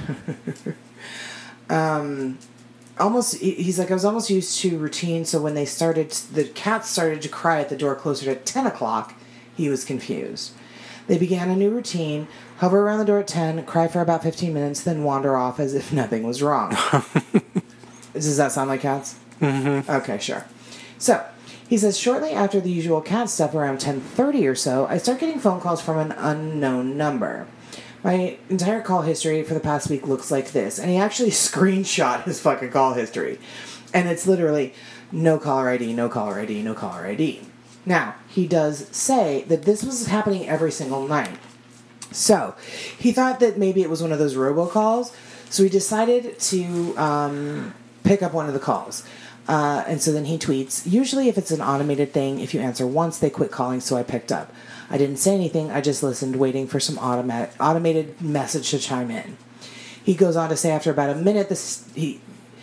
he's like, I was almost used to routine, so when the cats started to cry at the door closer to 10 o'clock, he was confused. They began a new routine, hover around the door at 10, cry for about 15 minutes, then wander off as if nothing was wrong. Does that sound like cats? Mm-hmm. Okay, sure. So, he says, shortly after the usual cat stuff, around 10:30 or so, I start getting phone calls from an unknown number. My entire call history for the past week looks like this. And he actually screenshot his fucking call history. And it's literally, no caller ID, no caller ID, no caller ID. Now, he does say that this was happening every single night. So, he thought that maybe it was one of those robocalls. So he decided to pick up one of the calls. And so then he tweets, usually if it's an automated thing, if you answer once, they quit calling, so I picked up. I didn't say anything, I just listened, waiting for some automated message to chime in. He goes on to say after about a minute, the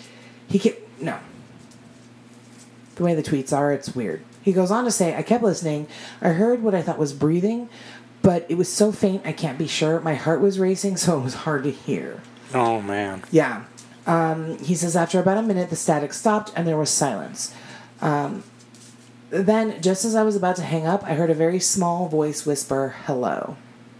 way the tweets are, it's weird. He goes on to say, I kept listening, I heard what I thought was breathing, but it was so faint I can't be sure. My heart was racing, so it was hard to hear. Oh, man. Yeah. He says after about a minute, the static stopped and there was silence. Then, just as I was about to hang up, I heard a very small voice whisper, hello.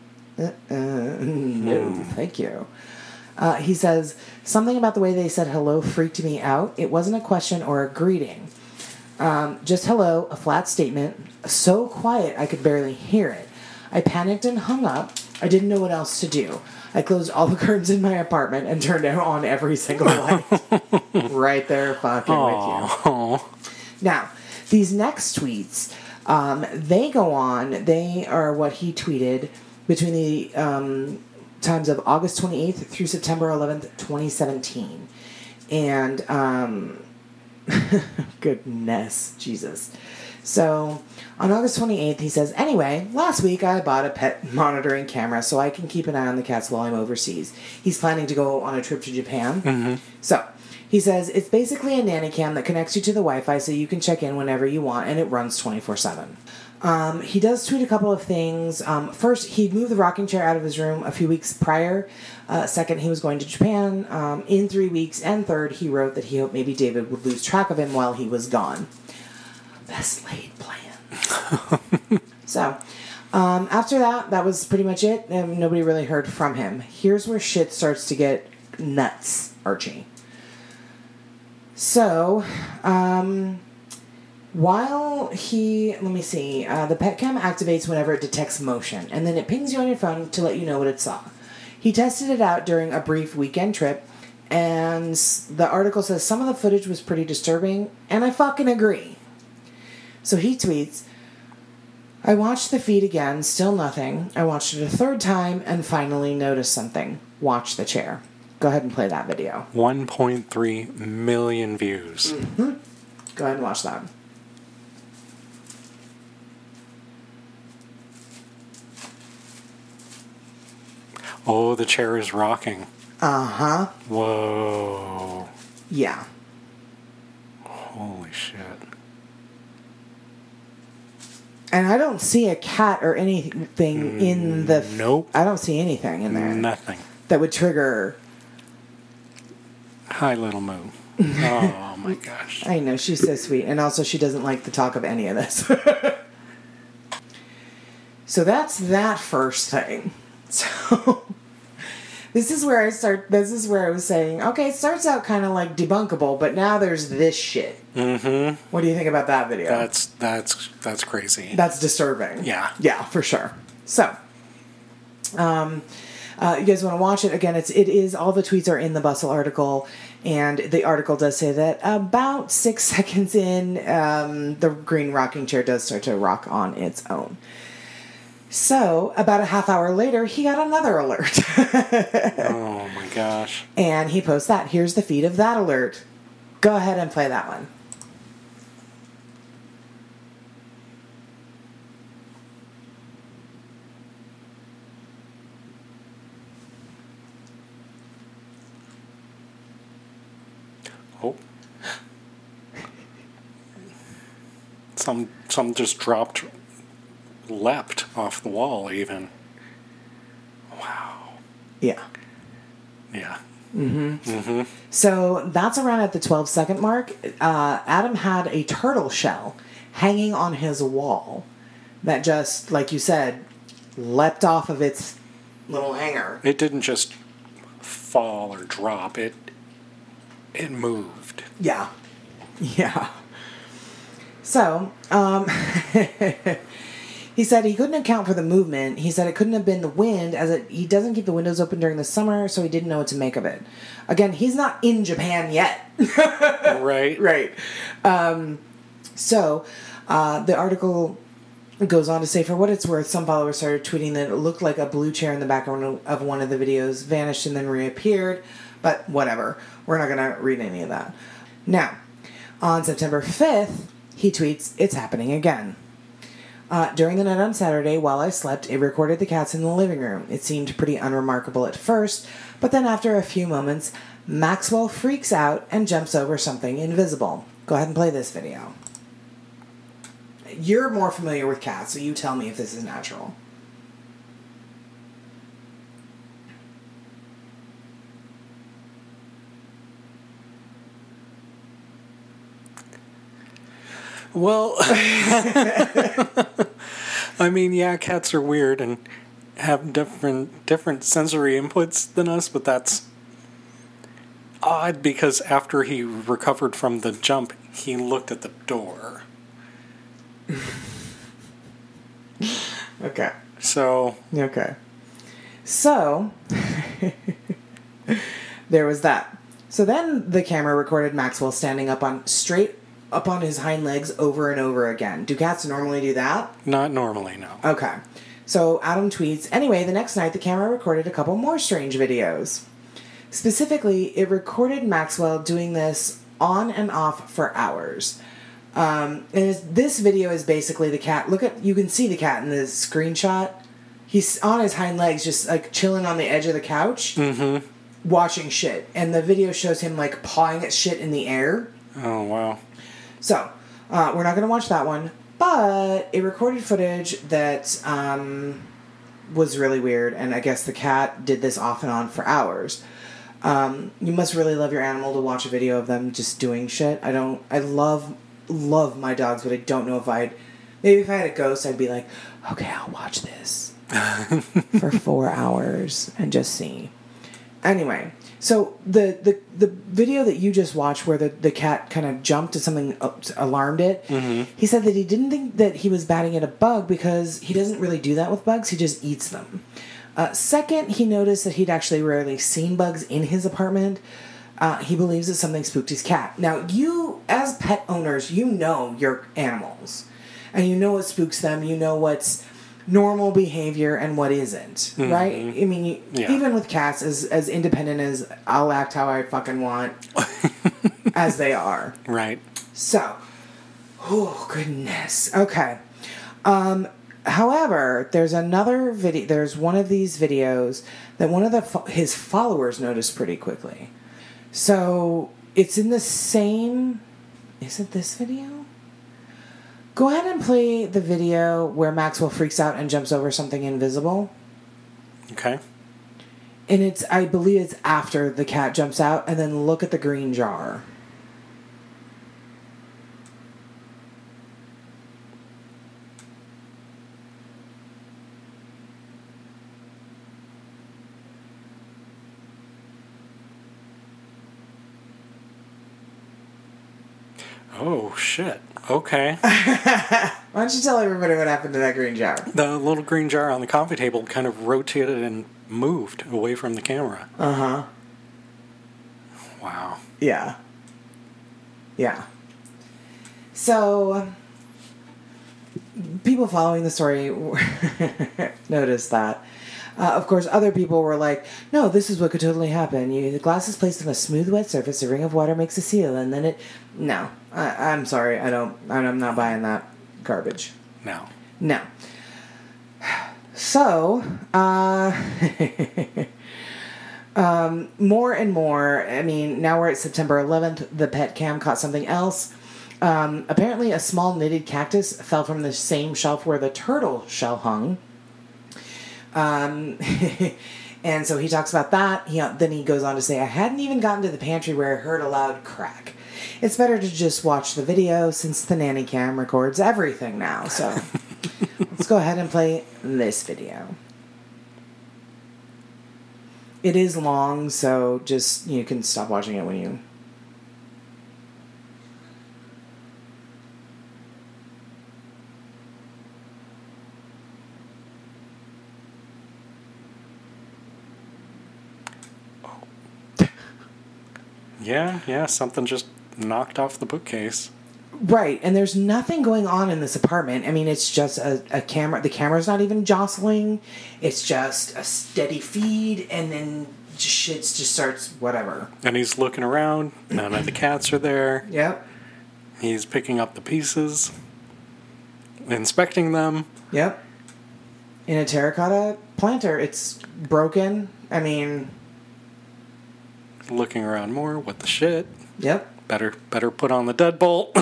No, thank you. He says, something about the way they said hello freaked me out. It wasn't a question or a greeting. Just hello, a flat statement, so quiet I could barely hear it. I panicked and hung up. I didn't know what else to do. I closed all the curtains in my apartment and turned on every single light. Right there fucking with you. Now, these next tweets, they go on. They are what he tweeted between the times of August 28th through September 11th, 2017. And, goodness, Jesus. So, on August 28th, he says, anyway, last week I bought a pet monitoring camera so I can keep an eye on the cats while I'm overseas. He's planning to go on a trip to Japan. Mm-hmm. So, he says, it's basically a nanny cam that connects you to the Wi-Fi so you can check in whenever you want, and it runs 24/7. He does tweet a couple of things. First, he moved the rocking chair out of his room a few weeks prior. Second, he was going to Japan in 3 weeks. And third, he wrote that he hoped maybe David would lose track of him while he was gone. Best laid plan. So, after that was pretty much it. And nobody really heard from him. Here's where shit starts to get nuts, Archie. So, while let me see, the pet cam activates whenever it detects motion, and then it pings you on your phone to let you know what it saw. He tested it out during a brief weekend trip, and the article says some of the footage was pretty disturbing, and I fucking agree. So he tweets, I watched the feed again, still nothing. I watched it a third time and finally noticed something. Watch the chair. Go ahead and play that video. 1.3 million views. Mm-hmm. Go ahead and watch that. Oh, the chair is rocking. Uh-huh. Whoa. Yeah. Holy shit. And I don't see a cat or anything in the... Nope. I don't see anything in there. Nothing. That would trigger... Hi, little Moo. Oh, my gosh. I know, she's so sweet. And also, she doesn't like the talk of any of this. So that's that first thing. So... This is where I was saying, okay, it starts out kind of like debunkable, but now there's this shit. Mm-hmm. What do you think about that video? That's crazy. That's disturbing. Yeah. Yeah, for sure. So, you guys want to watch it? Again, it is, all the tweets are in the Bustle article, and the article does say that about 6 seconds in, the green rocking chair does start to rock on its own. So, about a half hour later, he got another alert. Oh my gosh. And he posts that. Here's the feed of that alert. Go ahead and play that one. Oh. Some just leapt off the wall even. Wow. Yeah. Yeah. Mm-hmm. Mm-hmm. So that's around at the 12-second mark. Adam had a turtle shell hanging on his wall that just, like you said, leapt off of its little hanger. It didn't just fall or drop. It moved. Yeah. Yeah. So, he said he couldn't account for the movement. He said it couldn't have been the wind, as he doesn't keep the windows open during the summer, so he didn't know what to make of it. Again, he's not in Japan yet. Right. Right. So, the article goes on to say, for what it's worth, some followers started tweeting that it looked like a blue chair in the background of one of the videos vanished and then reappeared, but whatever. We're not going to read any of that. Now, on September 5th, he tweets, it's happening again. During the night on Saturday, while I slept, it recorded the cats in the living room. It seemed pretty unremarkable at first, but then after a few moments, Maxwell freaks out and jumps over something invisible. Go ahead and play this video. You're more familiar with cats, so you tell me if this is natural. Well, I mean, yeah, cats are weird and have different sensory inputs than us, but that's odd because after he recovered from the jump, he looked at the door. Okay. So... Okay. So, there was that. So then the camera recorded Maxwell standing up on straight up on his hind legs over and over again. Do cats normally do that? Not normally, no. Okay. So Adam tweets, anyway, the next night the camera recorded a couple more strange videos. Specifically, it recorded Maxwell doing this on and off for hours. This video is basically the cat. You can see the cat in the screenshot. He's on his hind legs, just like chilling on the edge of the couch, watching shit. And the video shows him like pawing at shit in the air. Oh, wow. So, we're not going to watch that one. But it recorded footage that was really weird. And I guess the cat did this off and on for hours. You must really love your animal to watch a video of them just doing shit. I love my dogs, but I don't know if maybe if I had a ghost, I'd be like, okay, I'll watch this for 4 hours and just see. Anyway, so the video that you just watched where the cat kind of jumped and something alarmed it, he said that he didn't think that he was batting at a bug because he doesn't really do that with bugs, he just eats them. Second, he noticed that he'd actually rarely seen bugs in his apartment. He believes that something spooked his cat. Now, you, as pet owners, you know your animals. And you know what spooks them. You know what's normal behavior and what isn't. Right? I mean, even with cats, as independent as I'll act how I fucking want, as they are. Right. So, oh, goodness. Okay. However, there's another video. There's one of these videos that one of his followers noticed pretty quickly. So it's in the same. Is it this video? Go ahead and play the video where Maxwell freaks out and jumps over something invisible. Okay. And I believe it's after the cat jumps out, and then look at the green jar. Oh, shit. Okay. Why don't you tell everybody what happened to that green jar? The little green jar on the coffee table kind of rotated and moved away from the camera. Uh-huh. Wow. Yeah. Yeah. So, people following the story noticed that. Of course, other people were like, no, this is what could totally happen. The glass is placed on a smooth, wet surface, a ring of water makes a seal, and then it... No. I'm sorry, I'm not buying that garbage. No. No. So, more and more, I mean, now we're at September 11th, the pet cam caught something else. Apparently a small knitted cactus fell from the same shelf where the turtle shell hung. And so he talks about that. Then he goes on to say, I hadn't even gotten to the pantry where I heard a loud crack. It's better to just watch the video since the nanny cam records everything now. So let's go ahead and play this video. It is long, so just you can stop watching it when you... Yeah, something just knocked off the bookcase. Right, and there's nothing going on in this apartment. I mean, it's just a camera. The camera's not even jostling. It's just a steady feed, and then shit just starts whatever. And he's looking around. None of the cats are there. Yep. He's picking up the pieces, inspecting them. Yep. In a terracotta planter, it's broken. I mean... Looking around more. What the shit? Yep. Better put on the deadbolt.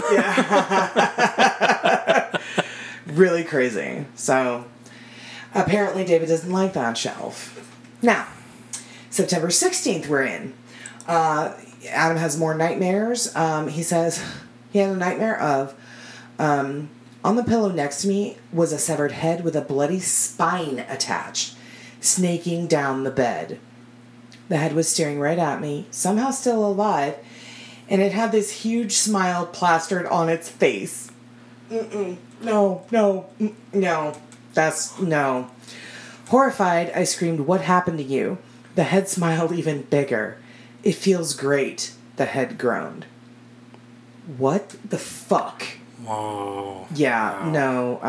Yeah. Really crazy. So, apparently David doesn't like that shelf. Now, September 16th we're in. Adam has more nightmares. He says he had a nightmare of... on the pillow next to me was a severed head with a bloody spine attached, snaking down the bed. The head was staring right at me, somehow still alive, and it had this huge smile plastered on its face. No. Horrified, I screamed, "What happened to you?" The head smiled even bigger. "It feels great," the head groaned. what the fuck? Whoa. Yeah, Wow.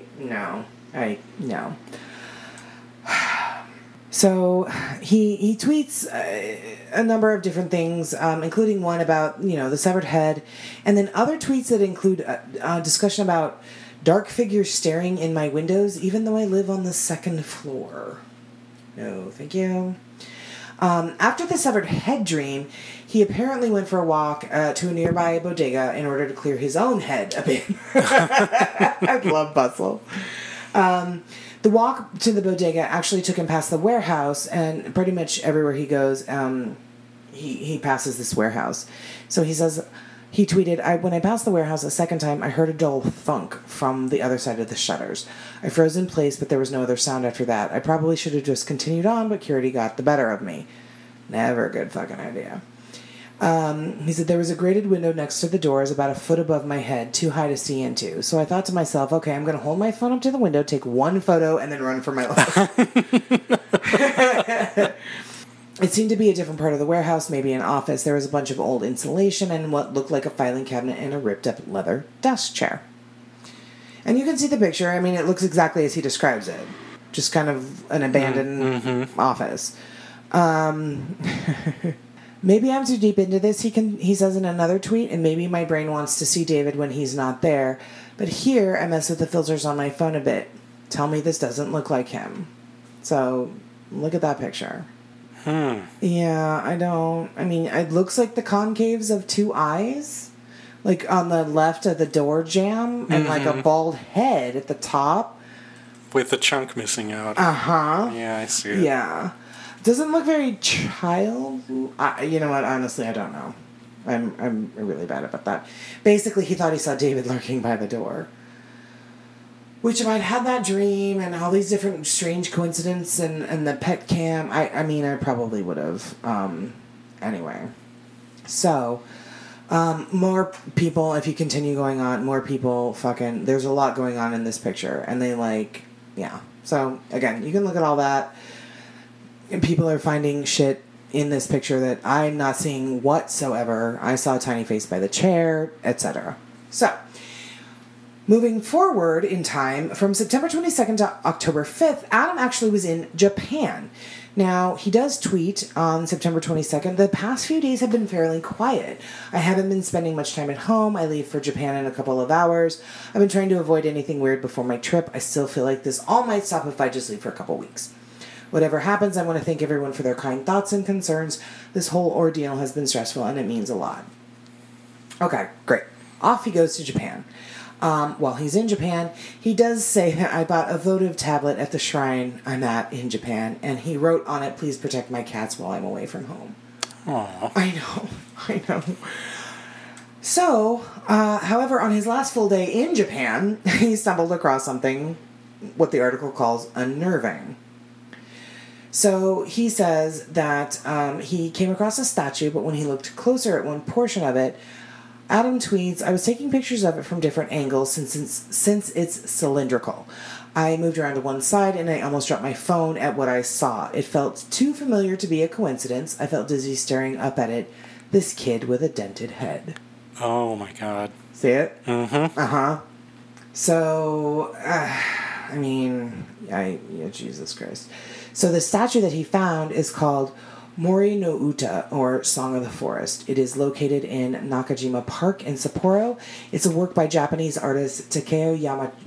no. So he tweets a number of different things, including one about, the severed head, and then other tweets that include a discussion about dark figures staring in my windows, even though I live on the second floor. No, thank you. After the severed head dream, he apparently went for a walk to a nearby bodega in order to clear his own head a bit. I love bustle. The walk to the bodega actually took him past the warehouse, and pretty much everywhere he goes, he passes this warehouse. So he says, he tweeted, when I passed the warehouse a second time, I heard a dull thunk from the other side of the shutters. I froze in place, but there was no other sound after that. I probably should have just continued on, but curiosity got the better of me. Never a good fucking idea. He said, there was a grated window next to the doors about a foot above my head, too high to see into. So I thought to myself, okay, I'm going to hold my phone up to the window, take one photo, and then run for my life. It seemed to be a different part of the warehouse, maybe an office. There was a bunch of old insulation and what looked like a filing cabinet and a ripped-up leather desk chair. And you can see the picture. I mean, it looks exactly as he describes it. Just kind of an abandoned office. Maybe I'm too deep into this, he says in another tweet, and maybe my brain wants to see David when he's not there. But here, I mess with the filters on my phone a bit. Tell me this doesn't look like him. So, look at that picture. Yeah, I mean, it looks like the concaves of two eyes. Like, on the left of the door jamb, and like a bald head at the top. With the chunk missing out. Uh-huh. Yeah, I see it. Yeah. Doesn't look very child. You know what? Honestly, I don't know. I'm really bad about that. Basically, he thought he saw David lurking by the door. Which, if I'd had that dream and all these different strange coincidences and the pet cam, I mean, I probably would have. Anyway. So, more people, if you continue going on, more people fucking... There's a lot going on in this picture. And they yeah. So, again, you can look at all that. And people are finding shit in this picture that I'm not seeing whatsoever. I saw a tiny face by the chair, etc. So, moving forward in time, from September 22nd to October 5th, Adam actually was in Japan. Now, he does tweet on September 22nd, the past few days have been fairly quiet. I haven't been spending much time at home. I leave for Japan in a couple of hours. I've been trying to avoid anything weird before my trip. I still feel like this all might stop if I just leave for a couple weeks. Whatever happens, I want to thank everyone for their kind thoughts and concerns. This whole ordeal has been stressful, and it means a lot. Okay, great. Off he goes to Japan. While he's in Japan, he does say that I bought a votive tablet at the shrine I'm at in Japan, and he wrote on it, please protect my cats while I'm away from home. Aww. I know. So, however, on his last full day in Japan, he stumbled across something, what the article calls unnerving. So he says that he came across a statue, but when he looked closer at one portion of it, Adam tweets, I was taking pictures of it from different angles since it's cylindrical. I moved around to one side and I almost dropped my phone at what I saw. It felt too familiar to be a coincidence. I felt dizzy staring up at it. This kid with a dented head. Oh my god. See it? Mm-hmm. Uh-huh. So, Jesus Christ. So the statue that he found is called Mori no Uta, or Song of the Forest. It is located in Nakajima Park in Sapporo. It's a work by Japanese artist Takeo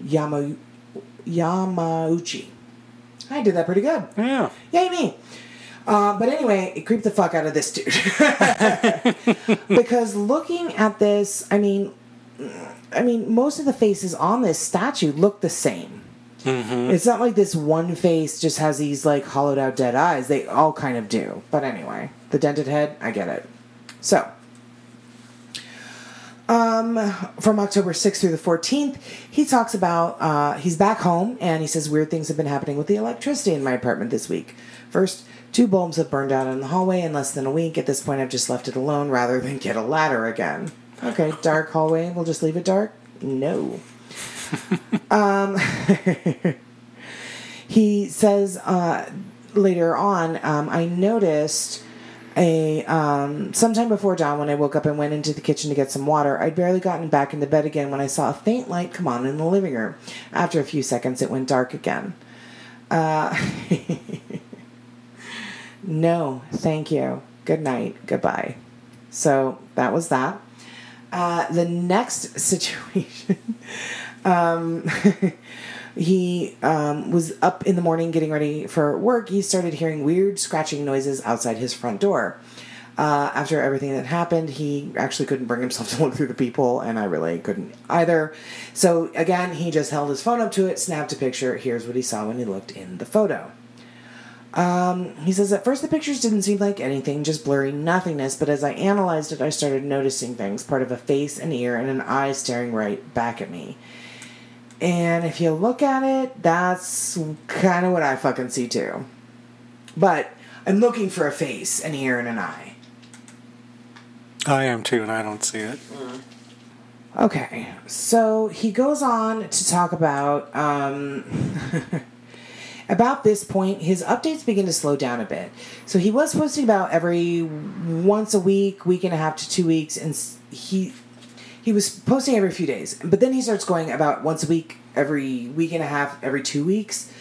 Yamauchi. I did that pretty good. Yeah. Yay me. But anyway, it creeped the fuck out of this dude. Because looking at this, I mean, most of the faces on this statue look the same. Mm-hmm. It's not like this one face just has these, hollowed out dead eyes. They all kind of do. But anyway, the dented head, I get it. So, from October 6th through the 14th, he talks about, he's back home, and he says weird things have been happening with the electricity in my apartment this week. First, 2 bulbs have burned out in the hallway in less than a week. At this point, I've just left it alone rather than get a ladder again. Okay, dark hallway, we'll just leave it dark? No. He says later on, I noticed Sometime before dawn, when I woke up and went into the kitchen to get some water, I'd barely gotten back into bed again when I saw a faint light come on in the living room. After a few seconds, it went dark again. No, thank you. Good night. Goodbye. So that was that. The next situation, he was up in the morning getting ready for work. He started hearing weird scratching noises outside his front door. After everything that happened, he actually couldn't bring himself to look through the peephole, and I really couldn't either. So again, he just held his phone up to it, snapped a picture. Here's what he saw when he looked in the photo. He says, at first the pictures didn't seem like anything, just blurry nothingness, but as I analyzed it, I started noticing things, part of a face, an ear, and an eye staring right back at me. And if you look at it, that's kind of what I fucking see too. But I'm looking for a face, an ear, and an eye. I am too, and I don't see it. Okay, so he goes on to talk about, about this point, his updates begin to slow down a bit. So he was posting about every once a week, week and a half to 2 weeks, and he was posting every few days. But then he starts going about once a week, every week and a half, every 2 weeks.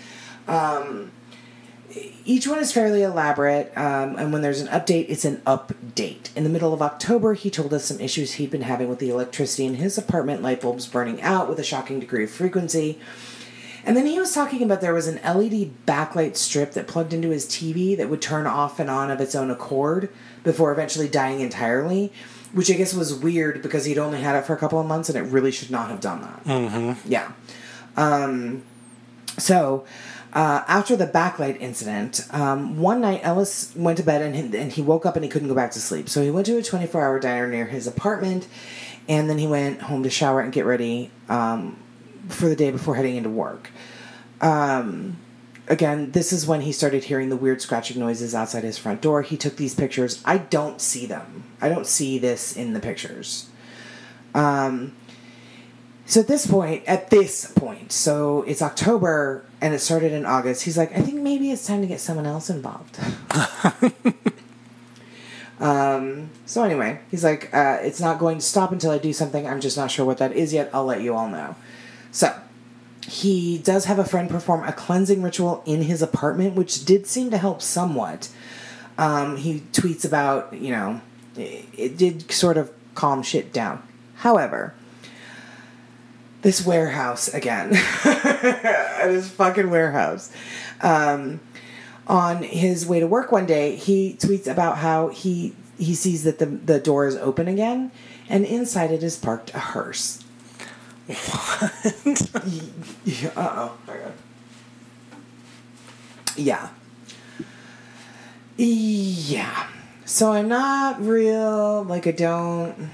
Each one is fairly elaborate, and when there's an update, it's an update. In the middle of October, he told us some issues he'd been having with the electricity in his apartment, light bulbs burning out with a shocking degree of frequency. And then he was talking about there was an LED backlight strip that plugged into his TV that would turn off and on of its own accord before eventually dying entirely, which I guess was weird because he'd only had it for a couple of months and it really should not have done that. Mm-hmm. Yeah. So after the backlight incident, one night Ellis went to bed and he woke up and he couldn't go back to sleep. So he went to a 24-hour diner near his apartment, and then he went home to shower and get ready for the day before heading into work. Again, this is when he started hearing the weird scratching noises outside his front door. He took these pictures. I don't see them. I don't see this in the pictures. So at this point, so it's October and it started in August. He's like, I think maybe it's time to get someone else involved. So anyway, he's like, it's not going to stop until I do something. I'm just not sure what that is yet. I'll let you all know. So he does have a friend perform a cleansing ritual in his apartment, which did seem to help somewhat. He tweets about, it did sort of calm shit down. However, this warehouse again, this fucking warehouse, on his way to work one day, he tweets about how he sees that the door is open again, and inside it is parked a hearse. What? Uh-oh. Yeah. Yeah. So I'm not real, I don't...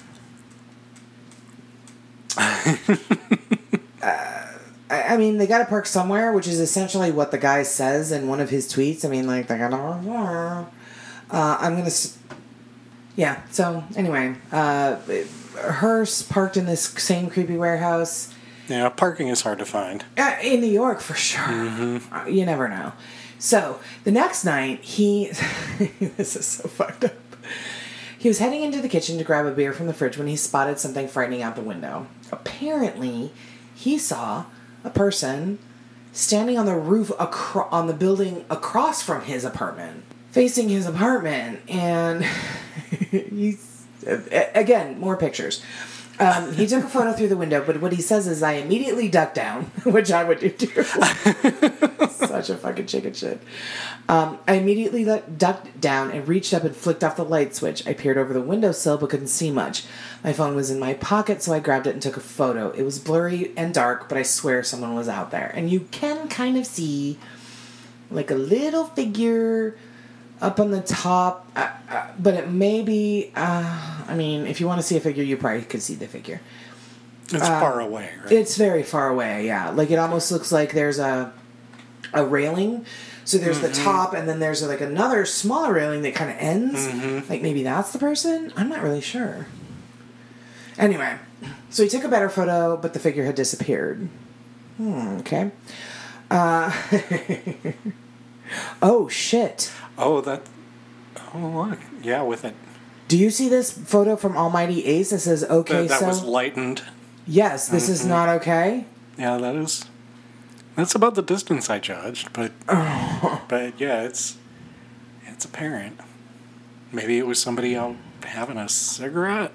I mean, they gotta park somewhere, which is essentially what the guy says in one of his tweets. I mean, they gotta... I'm gonna... Yeah, so, anyway, hearse parked in this same creepy warehouse. Yeah, parking is hard to find. In New York, for sure. Mm-hmm. You never know. So, the next night, this is so fucked up. He was heading into the kitchen to grab a beer from the fridge when he spotted something frightening out the window. Apparently, he saw a person standing on the roof on the building across from his apartment, facing his apartment, and he's... Again, more pictures. He took a photo through the window, but what he says is, I immediately ducked down, which I would do too. Such a fucking chicken shit. I immediately ducked down and reached up and flicked off the light switch. I peered over the windowsill but couldn't see much. My phone was in my pocket, so I grabbed it and took a photo. It was blurry and dark, but I swear someone was out there. And you can kind of see a little figure up on the top, but it may be, if you want to see a figure, you probably could see the figure. It's far away, right? It's very far away, yeah. It almost looks like there's a railing. So there's the top, and then there's another smaller railing that kind of ends. Mm-hmm. Maybe that's the person? I'm not really sure. Anyway, so he took a better photo, but the figure had disappeared. Okay. Oh, shit. Oh, that... Oh, look. Yeah, with it. Do you see this photo from Almighty Ace that says, okay, That so... was lightened. Yes, this is not okay? Yeah, that's about the distance I judged, but but yeah, it's apparent. Maybe it was somebody out having a cigarette,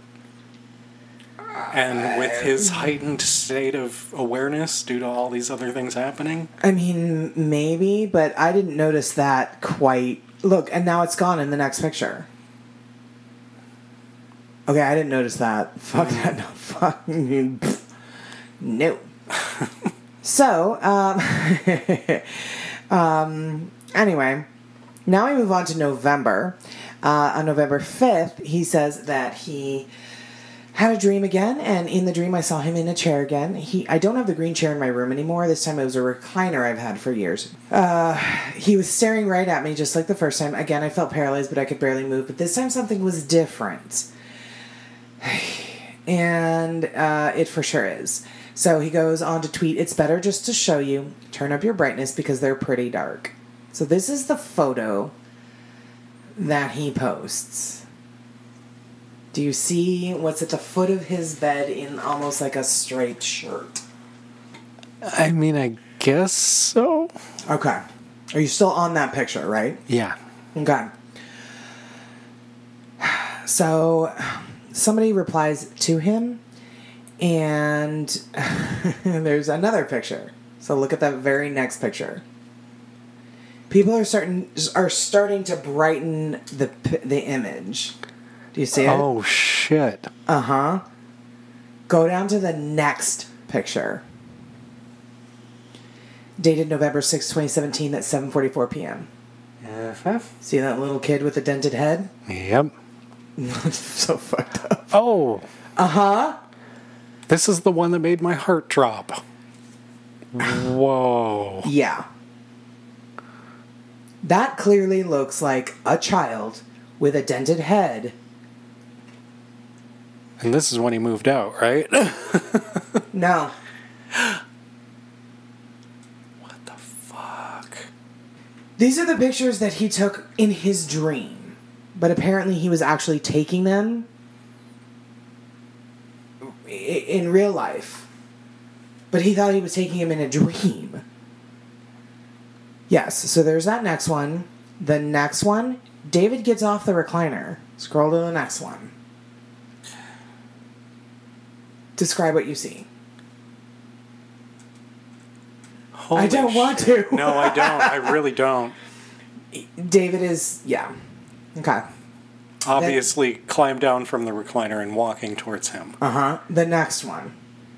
and with his heightened state of awareness due to all these other things happening. I mean, maybe, but I didn't notice that quite. Look, and now it's gone in the next picture. Okay, I didn't notice that. Fuck that. No, fucking... No. So, anyway, now we move on to November. On November 5th, he says that he had a dream again, and in the dream I saw him in a chair again. I don't have the green chair in my room anymore. This time it was a recliner I've had for years. He was staring right at me just like the first time. Again, I felt paralyzed, but I could barely move. But this time something was different. And it for sure is. So he goes on to tweet, "It's better just to show you. Turn up your brightness because they're pretty dark." So this is the photo that he posts. Do you see what's at the foot of his bed in almost like a striped shirt? I mean, I guess so. Okay. Are you still on that picture, right? Yeah. Okay. So somebody replies to him, and there's another picture. So look at that very next picture. People are starting to brighten the image. Do you see it? Oh, shit. Uh-huh. Go down to the next picture. Dated November 6, 2017 at 7:44 p.m. Uh-huh. See that little kid with the dented head? Yep. So fucked up. Oh. Uh-huh. This is the one that made my heart drop. Whoa. Yeah. That clearly looks like a child with a dented head. And this is when he moved out, right? No. What the fuck? These are the pictures that he took in his dream. But apparently he was actually taking them in real life. But he thought he was taking them in a dream. Yes, so there's that next one. The next one, David gets off the recliner. Scroll to the next one. Describe what you see. Holy I don't want shit. to. No, I don't. I really don't. David is, yeah. Okay. Obviously climbed down from the recliner and walking towards him. Uh-huh. The next one.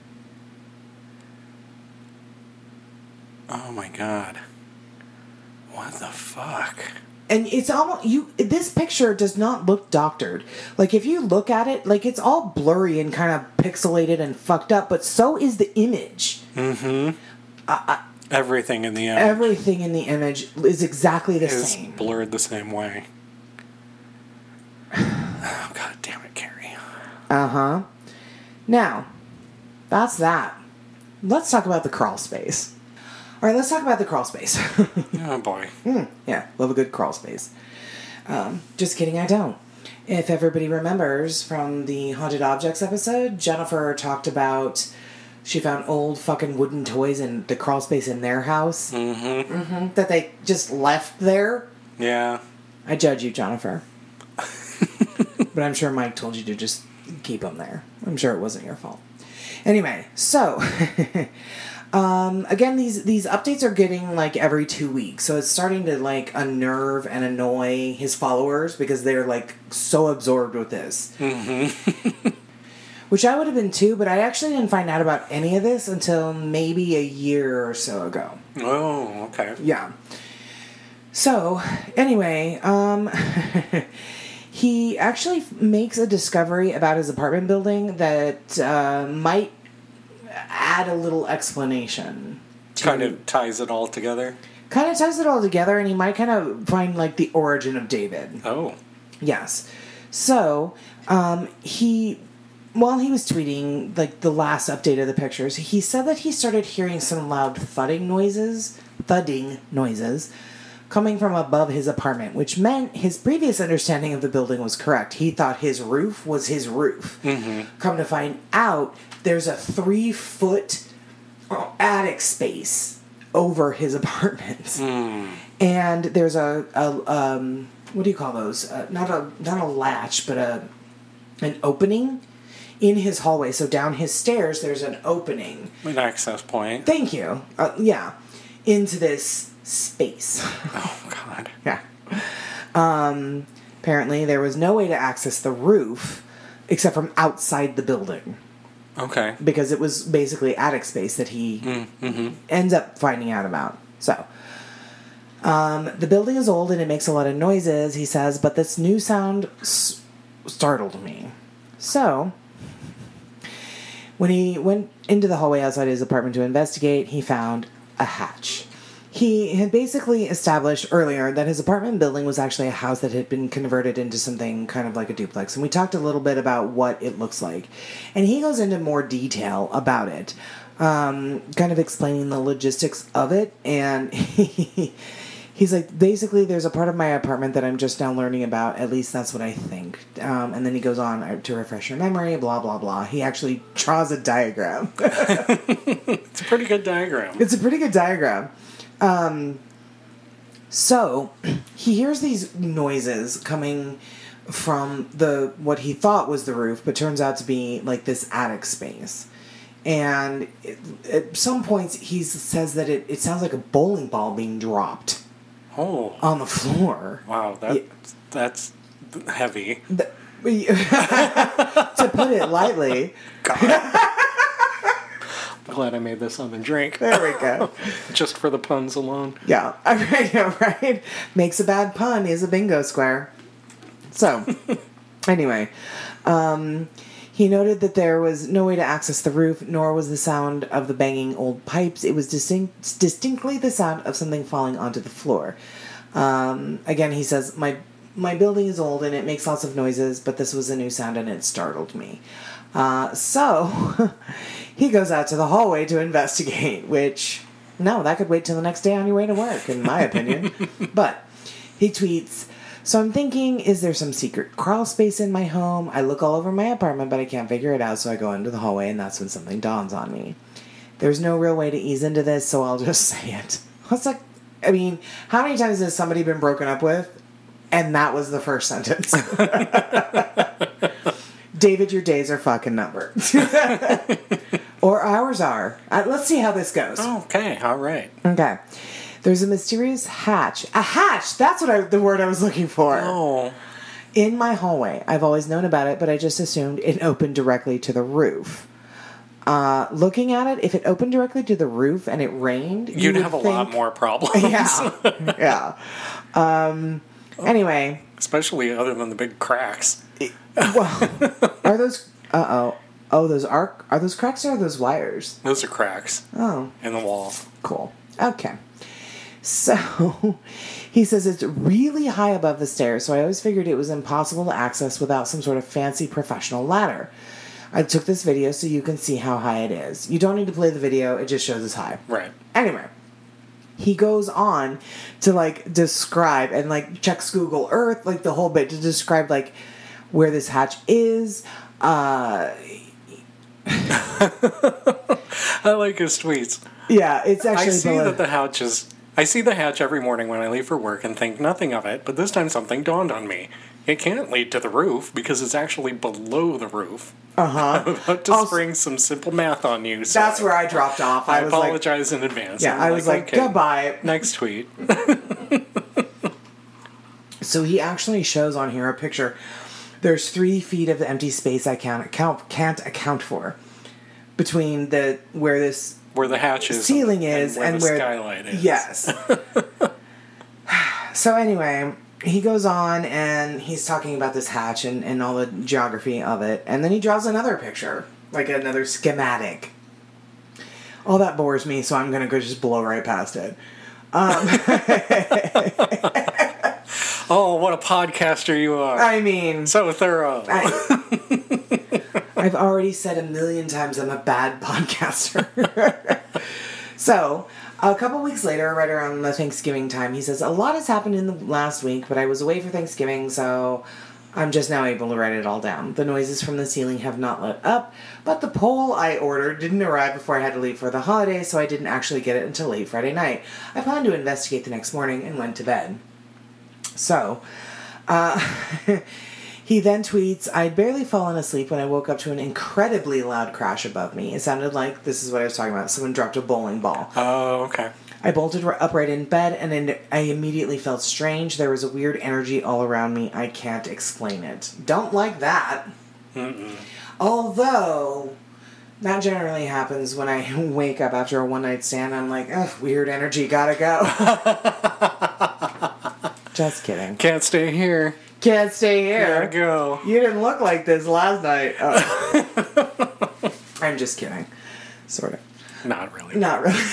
Oh my god. What the fuck? And it's almost, this picture does not look doctored. Like, if you look at it, like, it's all blurry and kind of pixelated and fucked up, but so is the image. Mm-hmm. Everything in the image. Everything in the image is exactly the is same. blurred the same way. Oh, god damn it, Carrie. Uh-huh. Now, that's that. Let's talk about the crawl space. All right, let's talk about the crawl space. Oh, boy. Yeah, love a good crawl space. Just kidding, I don't. If everybody remembers from the Haunted Objects episode, Jennifer talked about she found old fucking wooden toys in the crawl space in their house. Mm-hmm. Mm-hmm. That they just left there. Yeah. I judge you, Jennifer. But I'm sure Mike told you to just keep them there. I'm sure it wasn't your fault. Anyway, so... again, these updates are getting like every 2 weeks, so it's starting to like unnerve and annoy his followers because they're like so absorbed with this. Mm-hmm. Which I would have been too, but I actually didn't find out about any of this until maybe a year or so ago. Oh, okay. Yeah. So, anyway, he actually makes a discovery about his apartment building that might add a little explanation. Kind of ties it all together. Kind of ties it all together, and he might kind of find, like, the origin of David. Oh. Yes. So, while he was tweeting, like, the last update of the pictures, he said that he started hearing some loud thudding noises, coming from above his apartment, which meant his previous understanding of the building was correct. He thought his roof was his roof. Come to find out, there's a 3-foot attic space over his apartment. And there's a what do you call those? Not a latch, but an opening in his hallway. So down his stairs, there's an opening. An access point. Thank you. Yeah. Into this space. Oh, God. Yeah. Apparently, there was no way to access the roof except from outside the building. Okay. Because it was basically attic space that he ends up finding out about. So, the building is old and it makes a lot of noises, he says, but this new sound startled me. So, when he went into the hallway outside his apartment to investigate, he found a hatch. He had basically established earlier that his apartment building was actually a house that had been converted into something kind of like a duplex. And we talked a little bit about what it looks like. And he goes into more detail about it, kind of explaining the logistics of it. And he's like, basically, there's a part of my apartment that I'm just now learning about. At least that's what I think. And then he goes on to refresh your memory, blah, blah, blah. He actually draws a diagram. It's a pretty good diagram. It's a pretty good diagram. So he hears these noises coming from what he thought was the roof, but turns out to be like this attic space. And at some points he says that it sounds like a bowling ball being dropped on the floor. Wow, that's heavy. To put it lightly. God. I'm glad I made this on a drink. There we go. Just for the puns alone. Yeah, right. Makes a bad pun is a bingo square. So, anyway, he noted that there was no way to access the roof, nor was the sound of the banging old pipes. It was distinctly the sound of something falling onto the floor. Again, he says, my building is old and it makes lots of noises, but this was a new sound and it startled me. So he goes out to the hallway to investigate, which, no, that could wait till the next day on your way to work, in my opinion. But he tweets, so I'm thinking, is there some secret crawl space in my home? I look all over my apartment, but I can't figure it out, so I go into the hallway, and that's when something dawns on me. There's no real way to ease into this, so I'll just say it. It's like, I mean, how many times has somebody been broken up with, and that was the first sentence? David, your days are fucking numbered. Or ours are. Let's see how this goes. Okay, all right. Okay. There's a mysterious hatch. A hatch! That's the word I was looking for. Oh. In my hallway. I've always known about it, but I just assumed it opened directly to the roof. Looking at it, if it opened directly to the roof and it rained, you'd have a lot more problems. Yeah. Anyway. Especially other than the big cracks. Well, are those... Uh-oh. Oh, are those cracks or are those wires? Those are cracks. Oh. In the wall. Cool. Okay. So, he says it's really high above the stairs, so I always figured it was impossible to access without some sort of fancy professional ladder. I took this video so you can see how high it is. You don't need to play the video, it just shows it's high. Right. Anyway, he goes on to, describe and, checks Google Earth, the whole bit, to describe, where this hatch is. I like his tweets. Yeah, it's actually... I see the hatch every morning when I leave for work and think nothing of it, but this time something dawned on me. It can't lead to the roof because it's actually below the roof. Uh-huh. I'm about to spring some simple math on you. So that's where I dropped off. I apologize in advance. Yeah, I was like, okay, goodbye. Next tweet. So he actually shows on here a picture. There's 3 feet of empty space I can't account for between where the hatch is, ceiling is, and where the skylight is. Yes. So anyway, he goes on and he's talking about this hatch and all the geography of it, and then he draws another picture, another schematic. All that bores me, so I'm gonna go just blow right past it. Oh, what a podcaster you are. I mean... So thorough. I've already said 1,000,000 times I'm a bad podcaster. So, A couple weeks later, right around the Thanksgiving time, he says, a lot has happened in the last week, but I was away for Thanksgiving, so I'm just now able to write it all down. The noises from the ceiling have not let up, but the pole I ordered didn't arrive before I had to leave for the holidays, so I didn't actually get it until late Friday night. I planned to investigate the next morning and went to bed. So, he then tweets, I'd barely fallen asleep when I woke up to an incredibly loud crash above me. It sounded like, this is what I was talking about, someone dropped a bowling ball. Oh, okay. I bolted upright in bed, and then I immediately felt strange. There was a weird energy all around me. I can't explain it. Don't like that. Mm-mm. Although, that generally happens when I wake up after a one-night stand. I'm like, ugh, weird energy, gotta go. Just kidding. Can't stay here. Can't stay here. Gotta go. You didn't look like this last night. Oh. I'm just kidding. Sort of. Not really. Not really.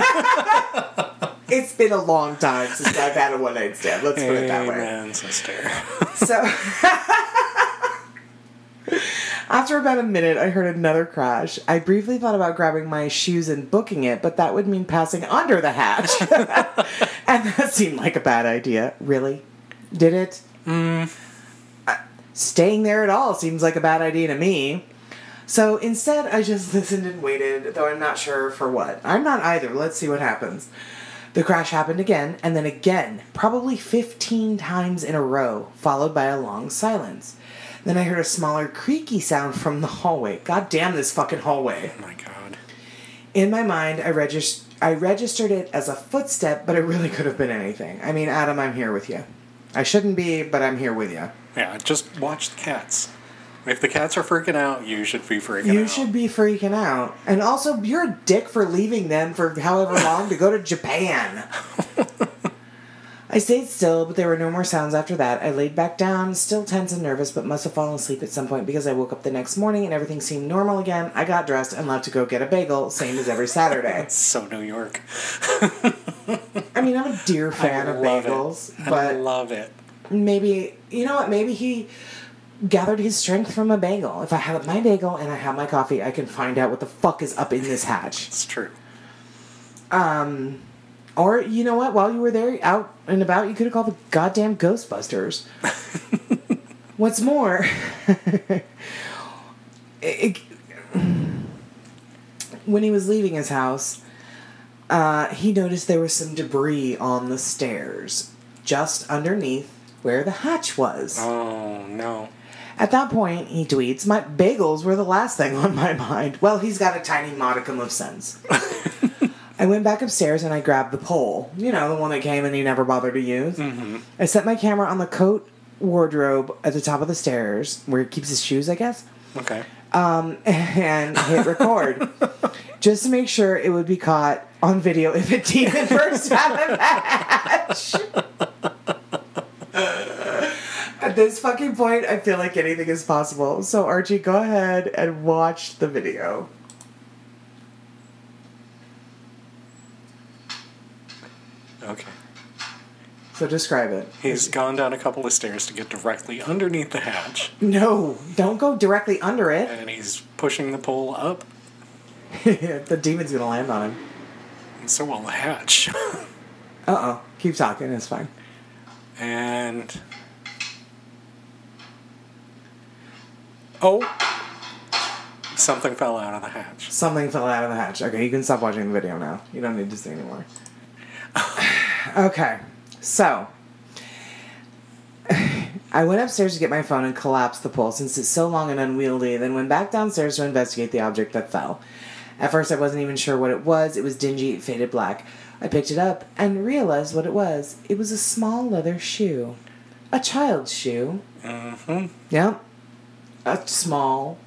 It's been a long time since I've had a one-night stand. Let's put it that way. Amen, sister. So, after about a minute, I heard another crash. I briefly thought about grabbing my shoes and booking it, but that would mean passing under the hatch. And that seemed like a bad idea. Really? Did it? Staying there at all seems like a bad idea to me. So instead, I just listened and waited, though I'm not sure for what. I'm not either. Let's see what happens. The crash happened again, and then again, probably 15 times in a row, followed by a long silence. Then I heard a smaller, creaky sound from the hallway. God damn this fucking hallway. Oh my God. In my mind, I registered it as a footstep, but it really could have been anything. I mean, Adam, I'm here with you. I shouldn't be, but I'm here with you. Yeah, just watch the cats. If the cats are freaking out, you should be freaking out. You should be freaking out. And also, you're a dick for leaving them for however long to go to Japan. I stayed still, but there were no more sounds after that. I laid back down, still tense and nervous, but must have fallen asleep at some point because I woke up the next morning and everything seemed normal again. I got dressed and left to go get a bagel, same as every Saturday. So New York. I mean, I'm a dear fan of bagels, but I love it. maybe, you know what, maybe he gathered his strength from a bagel. If I have my bagel and I have my coffee, I can find out what the fuck is up in this hatch. It's true. Or, you know what, while you were there, out and about, you could have called the goddamn Ghostbusters. What's more, when he was leaving his house, he noticed there was some debris on the stairs, just underneath where the hatch was. Oh, no. At that point, he tweets, my bagels were the last thing on my mind. Well, he's got a tiny modicum of sense. I went back upstairs and I grabbed the pole. You know, the one that came and he never bothered to use. Mm-hmm. I set my camera on the coat wardrobe at the top of the stairs, where he keeps his shoes, I guess. Okay. And hit record. Just to make sure it would be caught on video if a demon burst out of the hatch. At this fucking point, I feel like anything is possible. So, Archie, go ahead and watch the video. Okay. So, describe it. He's gone down a couple of stairs to get directly underneath the hatch. No, don't go directly under it. And he's pushing the pole up. The demon's gonna land on him. And so will the hatch. Uh-oh. Keep talking, it's fine. And... oh! Something fell out of the hatch. Something fell out of the hatch. Okay, you can stop watching the video now. You don't need to see anymore. Okay, so... I went upstairs to get my phone and collapsed the pole since it's so long and unwieldy, then went back downstairs to investigate the object that fell. At first I wasn't even sure what it was. It was dingy, faded black. I picked it up and realized what it was. It was a small leather shoe. A child's shoe. Mm-hmm. Yep. A small,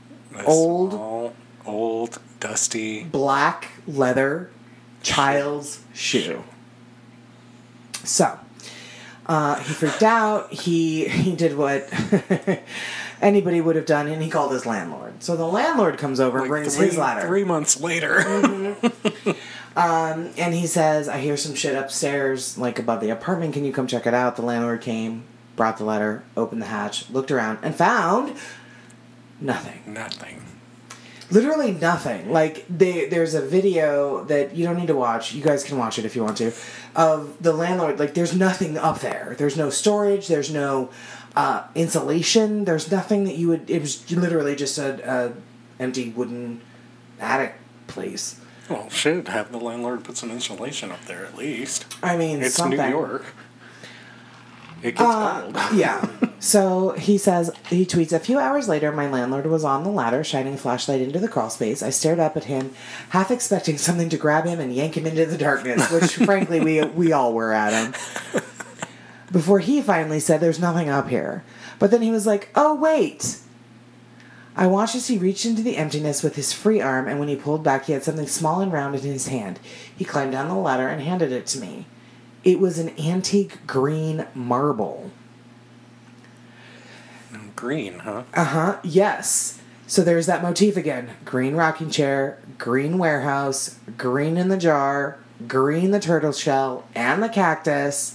old, dusty, black leather child's shoe. So, he freaked out. He did what anybody would have done, and he called his landlord. So the landlord comes over and brings his ladder. 3 months later. Mm-hmm. And he says, I hear some shit upstairs, like above the apartment. Can you come check it out? The landlord came, brought the letter, opened the hatch, looked around, and found nothing. Nothing. Literally nothing. Like, there's a video that you don't need to watch. You guys can watch it if you want to. Of the landlord. Like, there's nothing up there. There's no storage. There's no insulation. There's nothing that you would... It was literally just a empty wooden attic place. Well, should have the landlord put some insulation up there at least. I mean, it's something. New York. It gets cold. Yeah. So he tweets, a few hours later, my landlord was on the ladder, shining a flashlight into the crawl space. I stared up at him, half expecting something to grab him and yank him into the darkness, which, frankly, we all were at him. Before he finally said, there's nothing up here. But then he was like, oh, wait. I watched as he reached into the emptiness with his free arm, and when he pulled back, he had something small and round in his hand. He climbed down the ladder and handed it to me. It was an antique green marble. Green, huh? Uh-huh, yes. So there's that motif again. Green rocking chair, green warehouse, green in the jar, green the turtle shell, and the cactus.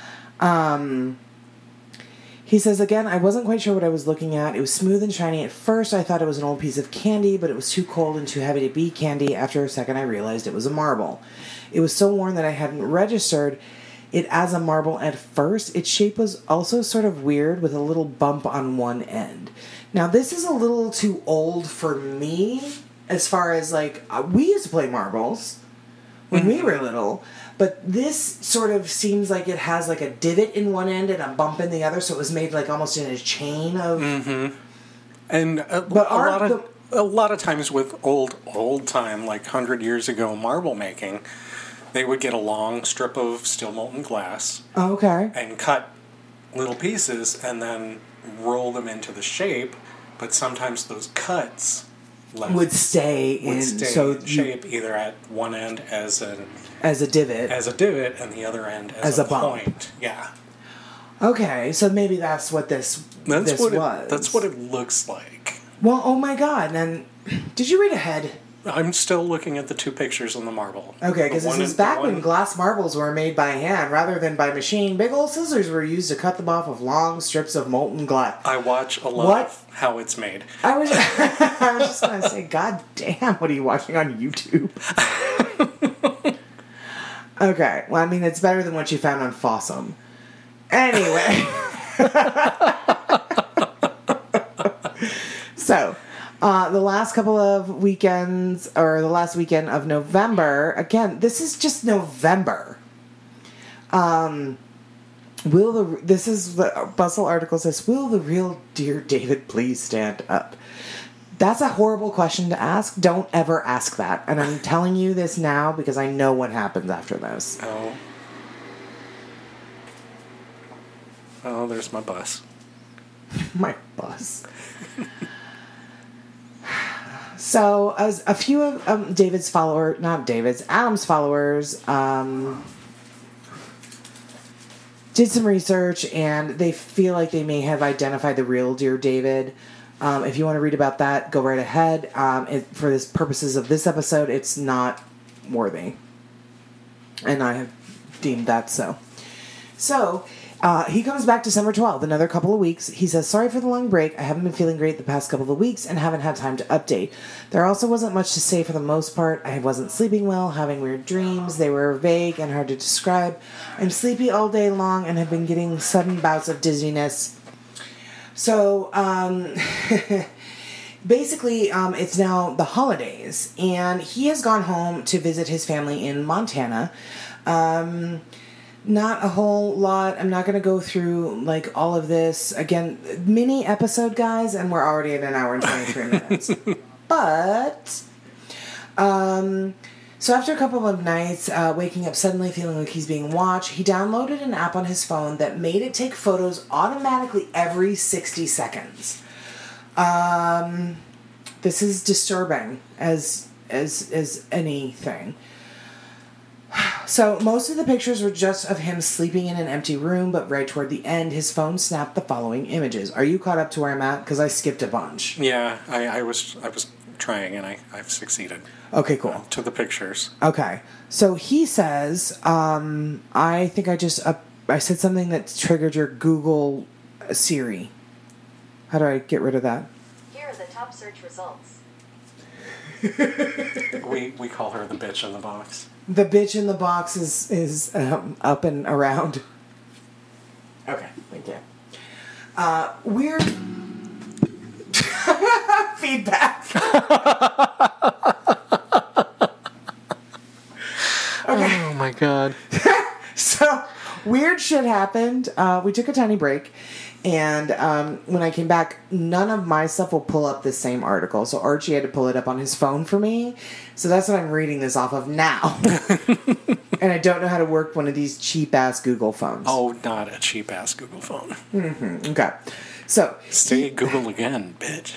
He says, again, I wasn't quite sure what I was looking at. It was smooth and shiny. At first, I thought it was an old piece of candy, but it was too cold and too heavy to be candy. After a second, I realized it was a marble. It was so worn that I hadn't registered it as a marble at first. Its shape was also sort of weird with a little bump on one end. Now, this is a little too old for me as far as, like, we used to play marbles when we were little, but this sort of seems like it has, like, a divot in one end and a bump in the other, so it was made, like, almost in a chain of... Mm-hmm. And a lot of times with old time, like 100 years ago marble making... They would get a long strip of steel molten glass. Oh, okay. And cut little pieces and then roll them into the shape. But sometimes those cuts would stay in shape either at one end as a divot, and the other end as a bump. Point. Yeah. Okay, so maybe that's what this was. That's what it looks like. Well, oh my God! And did you read ahead? I'm still looking at the two pictures on the marble. Okay, because this is back when glass marbles were made by hand rather than by machine. Big old scissors were used to cut them off of long strips of molten glass. I watch a lot of how it's made. I was just going to say, God damn, what are you watching on YouTube? Okay, well, I mean, it's better than what you found on Fossum. Anyway. So... the last couple of weekends, or the last weekend of November, again, this is just November. This is the Bustle article says, will the real Dear David please stand up? That's a horrible question to ask. Don't ever ask that. And I'm telling you this now because I know what happens after this. Oh, there's my bus. My bus. So, as a few of Adam's followers, did some research, and they feel like they may have identified the real Dear David. If you want to read about that, go right ahead. For the purposes of this episode, it's not worthy. And I have deemed that so. So... he comes back December 12th, another couple of weeks. He says, sorry for the long break. I haven't been feeling great the past couple of weeks and haven't had time to update. There also wasn't much to say for the most part. I wasn't sleeping well, having weird dreams. They were vague and hard to describe. I'm sleepy all day long and have been getting sudden bouts of dizziness. So, basically, it's now the holidays, and he has gone home to visit his family in Montana. Not a whole lot. I'm not going to go through, like, all of this. Again, mini episode, guys, and we're already at an hour and 23 minutes. But, so after a couple of nights, waking up suddenly feeling like he's being watched, he downloaded an app on his phone that made it take photos automatically every 60 seconds. This is disturbing as anything. So, most of the pictures were just of him sleeping in an empty room, but right toward the end, his phone snapped the following images. Are you caught up to where I'm at? Because I skipped a bunch. Yeah, I was trying, and I've succeeded. Okay, cool. To the pictures. Okay. So, he says, I think I said something that triggered your Google Siri. How do I get rid of that? Here are the top search results. We call her the bitch in the box. The bitch in the box is up and around. Okay, thank you. Weird feedback. Okay. Oh my god. So, weird shit happened. We took a tiny break. And when I came back, none of my stuff will pull up the same article. So Archie had to pull it up on his phone for me. So that's what I'm reading this off of now. And I don't know how to work one of these cheap-ass Google phones. Oh, not a cheap-ass Google phone. Mm-hmm. Okay. So... Say Google again, bitch.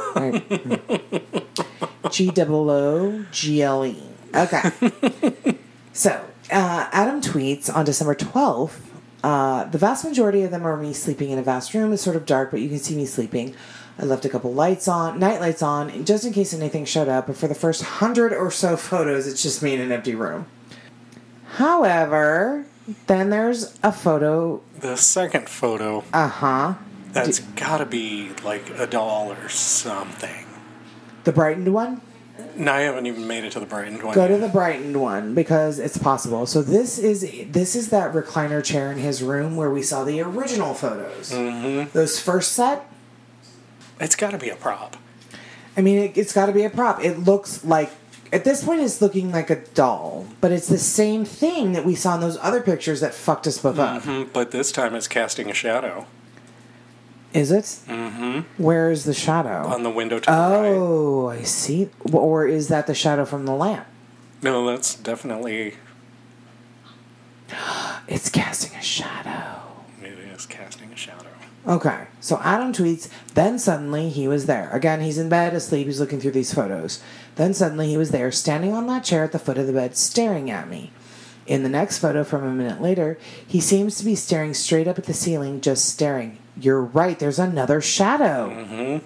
Google. Okay. So, Adam tweets on December 12th, the vast majority of them are me sleeping in a vast room. It's sort of dark, but you can see me sleeping. I left a couple lights on, night lights on, just in case anything showed up. But for the first 100 or so photos, it's just me in an empty room. However, then there's a photo. The second photo. Uh-huh. That's gotta be like a doll or something. The brightened one? No, I haven't even made it to the brightened one. Go to the brightened one because it's possible. So this is that recliner chair in his room where we saw the original photos. Mm-hmm. Those first set. It's got to be a prop. I mean, it's got to be a prop. It looks like at this point it's looking like a doll, but it's the same thing that we saw in those other pictures that fucked us both up. But this time it's casting a shadow. Is it? Mm-hmm. Where is the shadow? On the window to the right. Oh, I see. Or is that the shadow from the lamp? No, that's definitely... It's casting a shadow. It is casting a shadow. Okay, so Adam tweets, then suddenly he was there. Again, he's in bed, asleep, he's looking through these photos. Then suddenly he was there, standing on that chair at the foot of the bed, staring at me. In the next photo from a minute later, he seems to be staring straight up at the ceiling, just staring. You're right, there's another shadow. Mm-hmm.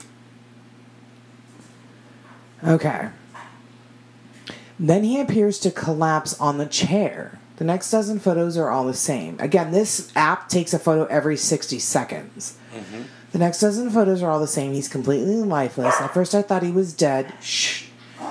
Okay. Then he appears to collapse on the chair. The next dozen photos are all the same. Again, this app takes a photo every 60 seconds. Mm-hmm. The next dozen photos are all the same. He's completely lifeless. At first I thought he was dead. Shh.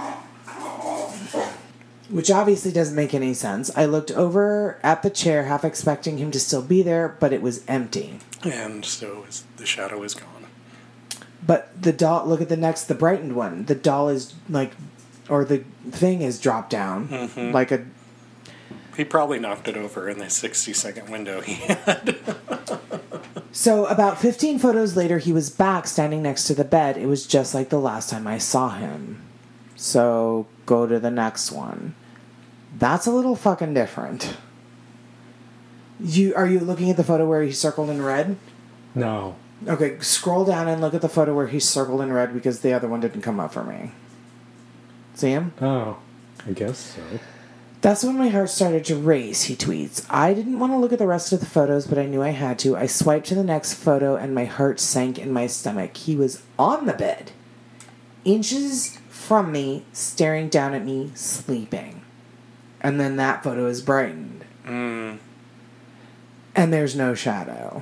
Which obviously doesn't make any sense. I looked over at the chair, half expecting him to still be there, but it was empty. And so the shadow is gone. But the doll, look at the brightened one. The doll is like, or the thing is dropped down. Mm-hmm. Like a... He probably knocked it over in the 60-second window he had. So about 15 photos later, he was back standing next to the bed. It was just like the last time I saw him. So go to the next one. That's a little fucking different. Are you looking at the photo where he's circled in red? No. Okay, scroll down and look at the photo where he's circled in red because the other one didn't come up for me. See him? Oh, I guess so. That's when my heart started to race, he tweets. I didn't want to look at the rest of the photos, but I knew I had to. I swiped to the next photo and my heart sank in my stomach. He was on the bed, inches from me, staring down at me, sleeping. And then that photo is brightened. Mm. And there's no shadow.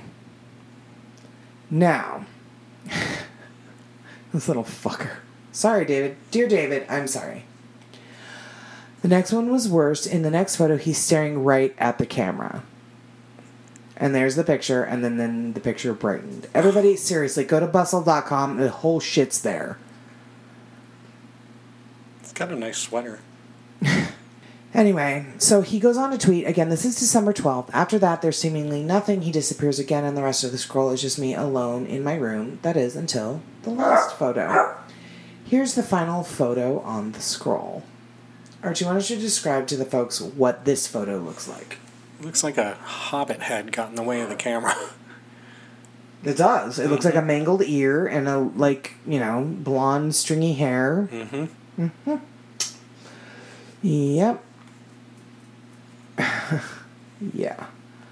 Now, this little fucker. Sorry, David. Dear David, I'm sorry. The next one was worse. In the next photo, he's staring right at the camera. And there's the picture, and then the picture brightened. Everybody, seriously, go to bustle.com. The whole shit's there. It's got a nice sweater. Anyway, so he goes on to tweet, again, this is December 12th. After that, there's seemingly nothing. He disappears again, and the rest of the scroll is just me alone in my room. That is, until the last photo. Here's the final photo on the scroll. Archie, why don't you describe to the folks what this photo looks like? It looks like a hobbit head got in the way of the camera. It does. It looks like a mangled ear and a, blonde, stringy hair. Mm-hmm. Mm-hmm. Yep. Yeah.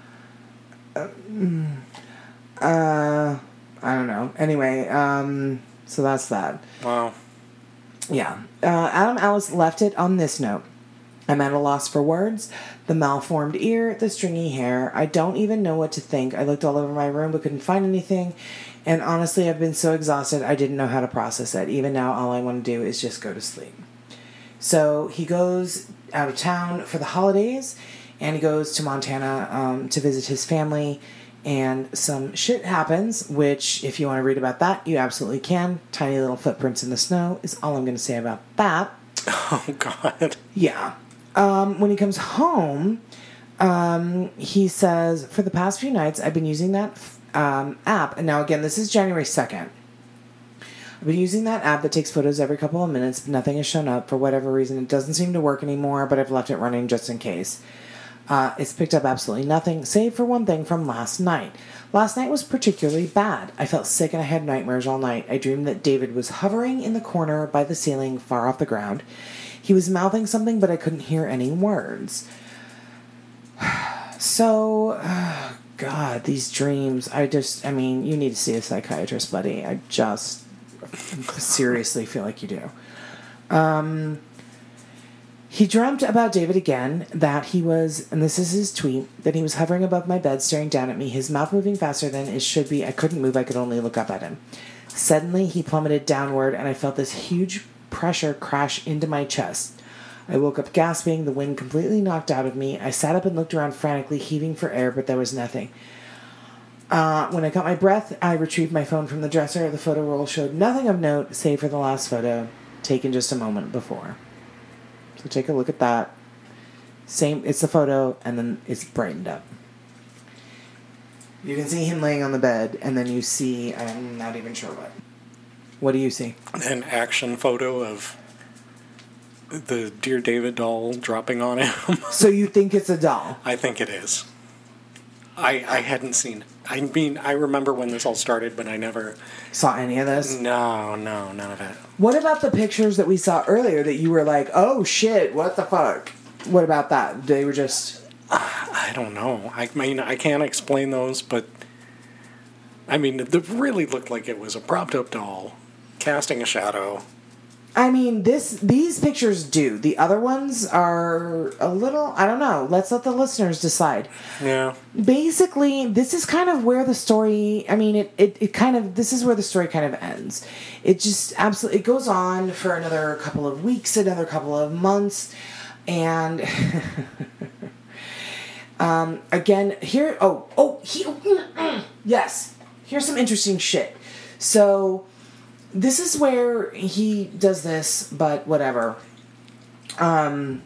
I don't know. Anyway, so that's that. Wow. Yeah. Adam Ellis left it on this note. I'm at a loss for words. The malformed ear, the stringy hair. I don't even know what to think. I looked all over my room but couldn't find anything. And honestly, I've been so exhausted I didn't know how to process it. Even now, all I want to do is just go to sleep. So he goes out of town for the holidays, and he goes to Montana to visit his family, and some shit happens, which, if you want to read about that, you absolutely can. Tiny little footprints in the snow is all I'm going to say about that. Oh, God. Yeah. When he comes home, he says, for the past few nights, I've been using that app. And now, again, this is January 2nd. I've been using that app that takes photos every couple of minutes, but nothing has shown up for whatever reason. It doesn't seem to work anymore, but I've left it running just in case. It's picked up absolutely nothing, save for one thing from last night. Last night was particularly bad. I felt sick and I had nightmares all night. I dreamed that David was hovering in the corner by the ceiling, far off the ground. He was mouthing something, but I couldn't hear any words. So, God, these dreams, I mean, you need to see a psychiatrist, buddy. I just seriously feel like you do. He dreamt about David again, that he was, and this is his tweet, that he was hovering above my bed staring down at me, his mouth moving faster than it should be. I couldn't move, I could only look up at him. Suddenly, he plummeted downward, and I felt this huge pressure crash into my chest. I woke up gasping, the wind completely knocked out of me. I sat up and looked around frantically, heaving for air, but there was nothing. When I caught my breath, I retrieved my phone from the dresser. The photo roll showed nothing of note, save for the last photo, taken just a moment before. So take a look at that. Same, it's the photo, and then it's brightened up. You can see him laying on the bed, and then you see, I'm not even sure what. What do you see? An action photo of the Dear David doll dropping on him. So you think it's a doll? I think it is. I hadn't seen it. I mean, I remember when this all started, but I never saw any of this? No, none of it. What about the pictures that we saw earlier that you were like, oh shit, what the fuck? What about that? They were just... I don't know. I mean, I can't explain those, but... I mean, it really looked like it was a propped-up doll casting a shadow. I mean, these pictures do. The other ones are a little... I don't know. Let's let the listeners decide. Yeah. Basically, this is kind of where the story... I mean, it kind of... This is where the story kind of ends. It just absolutely... It goes on for another couple of weeks, another couple of months, and... again, here... Yes. Here's some interesting shit. So... This is where he does this, but whatever. Adam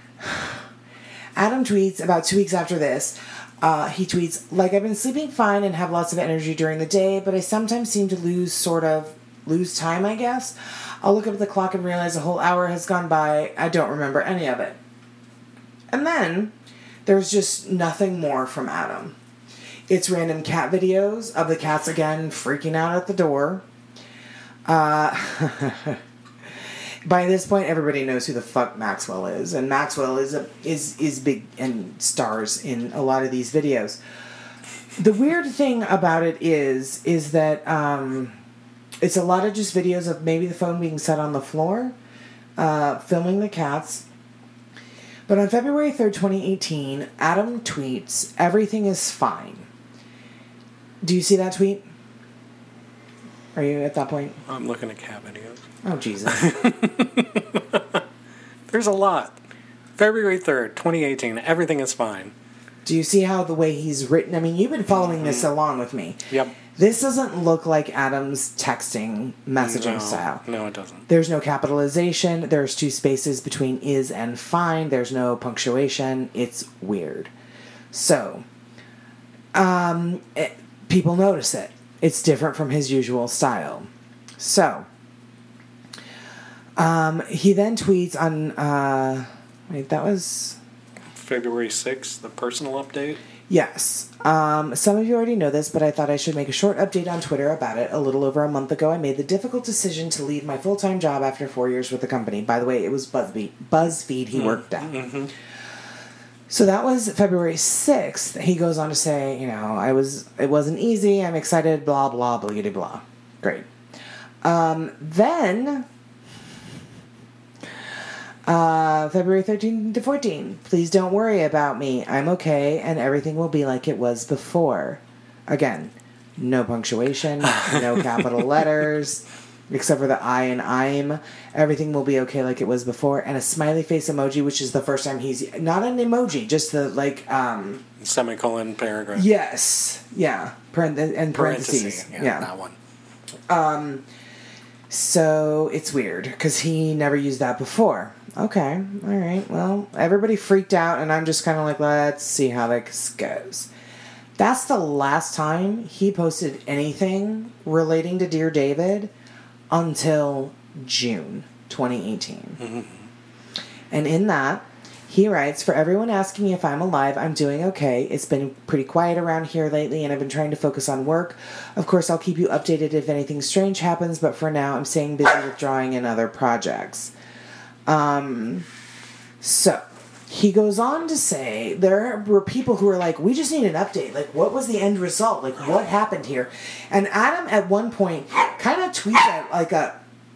tweets about 2 weeks after this. He tweets, like, I've been sleeping fine and have lots of energy during the day, but I sometimes seem to lose time, I guess. I'll look up at the clock and realize a whole hour has gone by. I don't remember any of it. And then there's just nothing more from Adam. It's random cat videos of the cats again freaking out at the door. By this point, everybody knows who the fuck Maxwell is, and Maxwell is big and stars in a lot of these videos. The weird thing about it is that it's a lot of just videos of maybe the phone being set on the floor, filming the cats. But on February 3rd, 2018, Adam tweets, "Everything is fine." Do you see that tweet? Are you at that point? I'm looking at cat videos. Oh, Jesus. There's a lot. February 3rd, 2018. Everything is fine. Do you see how the way he's written? I mean, you've been following this along with me. Yep. This doesn't look like Adam's texting messaging style. No, it doesn't. There's no capitalization. There's 2 spaces between is and fine. There's no punctuation. It's weird. So, people notice it. It's different from his usual style. So, he then tweets on, that was... February 6th, the personal update? Yes. Some of you already know this, but I thought I should make a short update on Twitter about it. A little over a month ago, I made the difficult decision to leave my full-time job after 4 years with the company. By the way, it was BuzzFeed he worked at. Mm-hmm. So that was February 6th. He goes on to say, it wasn't easy. I'm excited, blah, blah, blah, blah. Great. Then, February 13 to 14. Please don't worry about me. I'm okay, and everything will be like it was before. Again, no punctuation, no capital letters. except for the I and I'm. Everything will be okay like it was before. And a smiley face emoji, which is the first time he's... Not an emoji, just the, like... Semicolon paragraph. Yes. Yeah. And parentheses. Yeah, that one. So it's weird, because he never used that before. Okay. All right. Well, everybody freaked out, and I'm just kind of like, let's see how this goes. That's the last time he posted anything relating to Dear David until June 2018. Mm-hmm. And in that, he writes, for everyone asking me if I'm alive, I'm doing okay. It's been pretty quiet around here lately, and I've been trying to focus on work. Of course, I'll keep you updated if anything strange happens, but for now, I'm staying busy with drawing and other projects. So... He goes on to say there were people who were like, we just need an update. Like, what was the end result? Like, what happened here? And Adam, at one point, kind of tweets out like a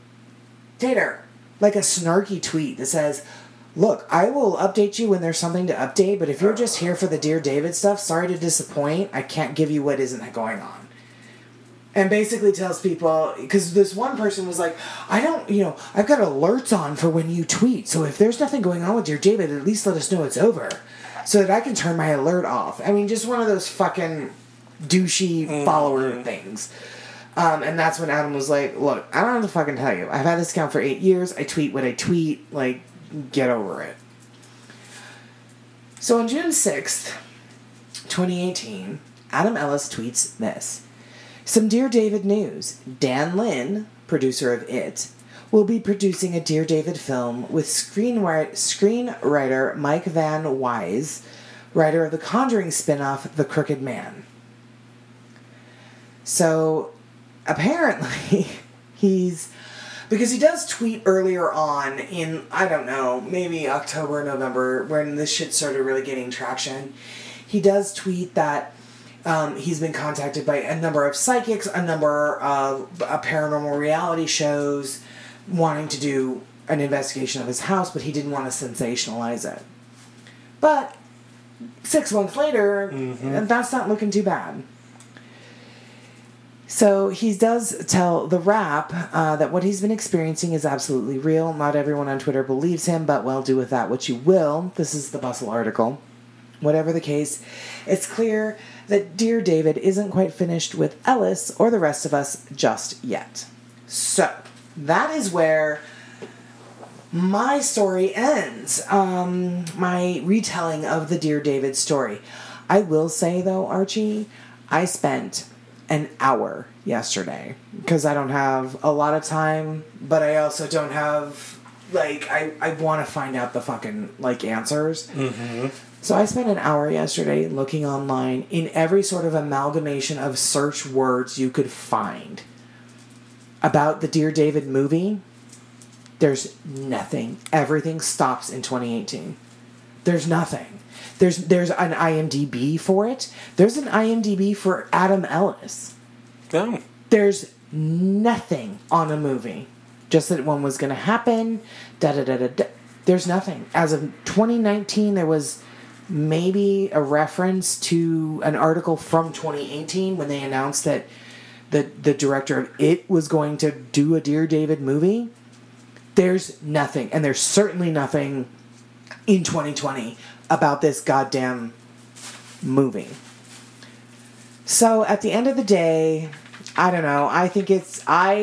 snarky tweet that says, look, I will update you when there's something to update, but if you're just here for the Dear David stuff, sorry to disappoint. I can't give you what isn't going on. And basically tells people, because this one person was like, I've got alerts on for when you tweet. So if there's nothing going on with Dear David, at least let us know it's over. So that I can turn my alert off. I mean, just one of those fucking douchey follower things. And that's when Adam was like, look, I don't have to fucking tell you. I've had this account for 8 years. I tweet what I tweet. Like, get over it. So on June 6th, 2018, Adam Ellis tweets this. Some Dear David news. Dan Lin, producer of It, will be producing a Dear David film with screenwriter Mike Van Wise, writer of the Conjuring spin-off The Crooked Man. So, apparently, because he does tweet earlier on in, I don't know, maybe October, November, when this shit started really getting traction, he does tweet that he's been contacted by a number of psychics, a number of paranormal reality shows, wanting to do an investigation of his house, but he didn't want to sensationalize it. But 6 months later, that's not looking too bad. So he does tell The Wrap that what he's been experiencing is absolutely real. Not everyone on Twitter believes him, but well, do with that what you will. This is the Bustle article. Whatever the case, it's clear that Dear David isn't quite finished with Ellis or the rest of us just yet. So, that is where my story ends. My retelling of the Dear David story. I will say, though, Archie, I spent an hour yesterday because I don't have a lot of time, but I also don't have, like, I want to find out the fucking, like, answers. Mm-hmm. So I spent an hour yesterday looking online in every sort of amalgamation of search words you could find about the Dear David movie. There's nothing. Everything stops in 2018. There's nothing. There's an IMDb for it. There's an IMDb for Adam Ellis. Oh. There's nothing on a movie. Just that one was going to happen. Da-da-da-da-da. There's nothing. As of 2019, there was maybe a reference to an article from 2018 when they announced that the director of It was going to do a Dear David movie. There's nothing. And there's certainly nothing in 2020 about this goddamn movie. So at the end of the day, I don't know. I think it's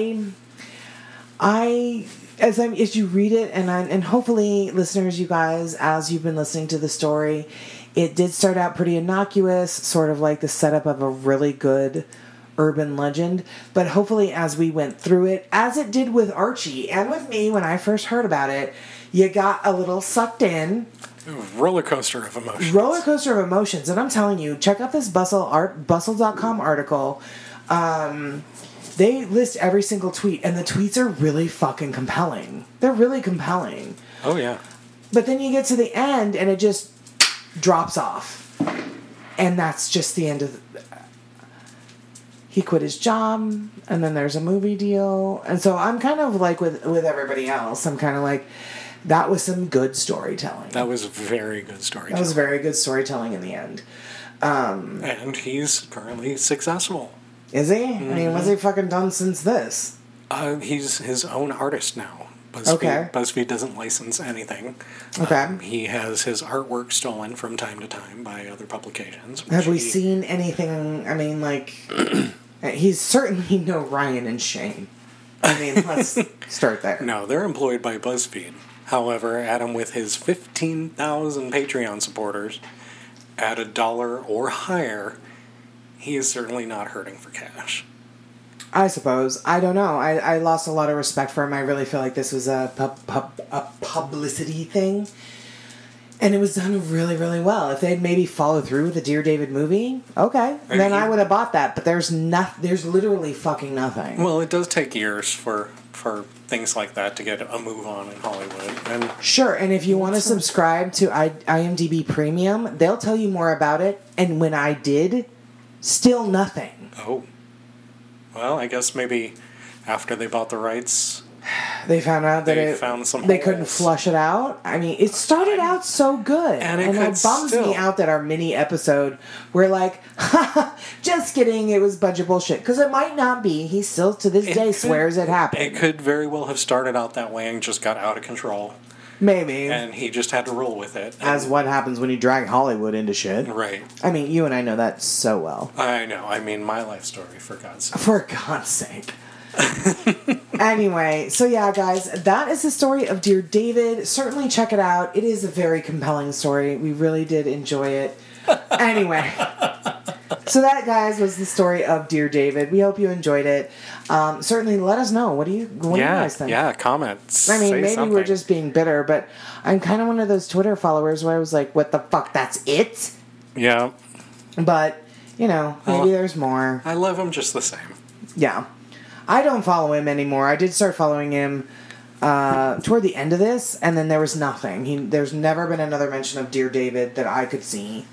as you read it, and hopefully, listeners, you guys, as you've been listening to the story, it did start out pretty innocuous, sort of like the setup of a really good urban legend. But hopefully, as we went through it, as it did with Archie and with me when I first heard about it, you got a little sucked in. Roller coaster of emotions. Roller coaster of emotions. And I'm telling you, check out this Bustle.com article. They list every single tweet, and the tweets are really fucking compelling. They're really compelling. Oh, yeah. But then you get to the end, and it just drops off. And that's just the end of he quit his job, and then there's a movie deal. And so I'm kind of like with everybody else. I'm kind of like, that was some good storytelling. That was very good storytelling. That was very good storytelling in the end. And he's currently successful. Is he? Mm-hmm. I mean, what's he fucking done since this? He's his own artist now. BuzzFeed, Okay. BuzzFeed doesn't license anything. Okay. He has his artwork stolen from time to time by other publications. Have we which he- seen anything? I mean, like, he's certainly no Ryan and Shane. I mean, let's start there. No, they're employed by BuzzFeed. However, Adam, with his 15,000 Patreon supporters, at $1 or higher, he is certainly not hurting for cash. I suppose. I don't know. I lost a lot of respect for him. I really feel like this was a publicity thing. And it was done really, really well. If they'd maybe followed through with the Dear David movie, okay. Then I would have bought that. But there's literally fucking nothing. Well, it does take years for things like that to get a move on in Hollywood. And Sure, and if you want to subscribe to IMDb Premium, they'll tell you more about it. And when I did, still nothing. oh, well, I guess maybe after they bought the rights, They found out that They found some they couldn't holes. flush it out. I mean, it started out so good, And it it could bums still. me out that our mini episode, we're like, just kidding, it was a bunch of bullshit. Because it might not be. He still to this day could- swears it happened. it could very well have started out that way and just got out of control, Maybe. and he just had to roll with it. As what happens when you drag Hollywood into shit. Right. I mean, you and I know that so well. I know. I mean, my life story, for God's sake. For God's sake. Anyway, so yeah, guys, that is the story of Dear David. Certainly check it out. It is a very compelling story. We really did enjoy it. Anyway, so that, guys, was the story of Dear David. We hope you enjoyed it. Certainly let us know. What do you guys think? Yeah, comments. I mean, Say maybe something. we're just being bitter, but I'm kind of one of those Twitter followers where I was like, what the fuck, that's it? Yeah. But, maybe Well, there's more. I love him just the same. Yeah. I don't follow him anymore. I did start following him toward the end of this, and then there was nothing. There's never been another mention of Dear David that I could see.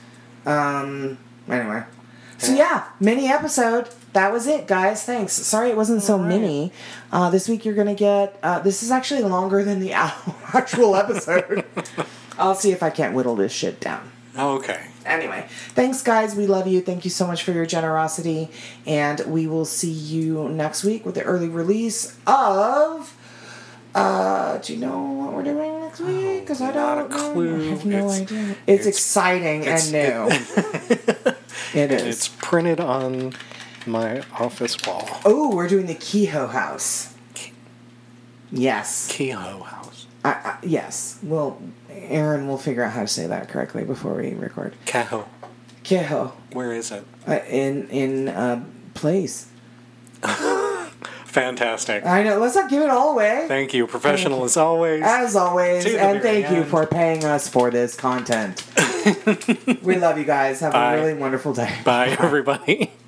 Anyway. So yeah, mini episode. That was it, guys. Thanks. Sorry it wasn't so mini. This week you're going to get... this is actually longer than the actual episode. I'll see if I can't whittle this shit down. Okay. Anyway, thanks, guys. We love you. Thank you so much for your generosity. And we will see you next week with the early release of... do you know what we're doing next week? Because I not don't a know. clue. I have no It's- idea. It's exciting and new. It is. It's printed on my office wall. Oh, we're doing the Kehoe House. Yes. Kehoe House. Yes. Well, Aaron will figure out how to say that correctly before we record. Kehoe. Kehoe. Where is it? In place. Fantastic. I know. Let's not give it all away. Thank you. Professional as always. As always, To the and very thank you end. for paying us for this content. We love you guys. Have Bye. a really wonderful day. Bye, everybody.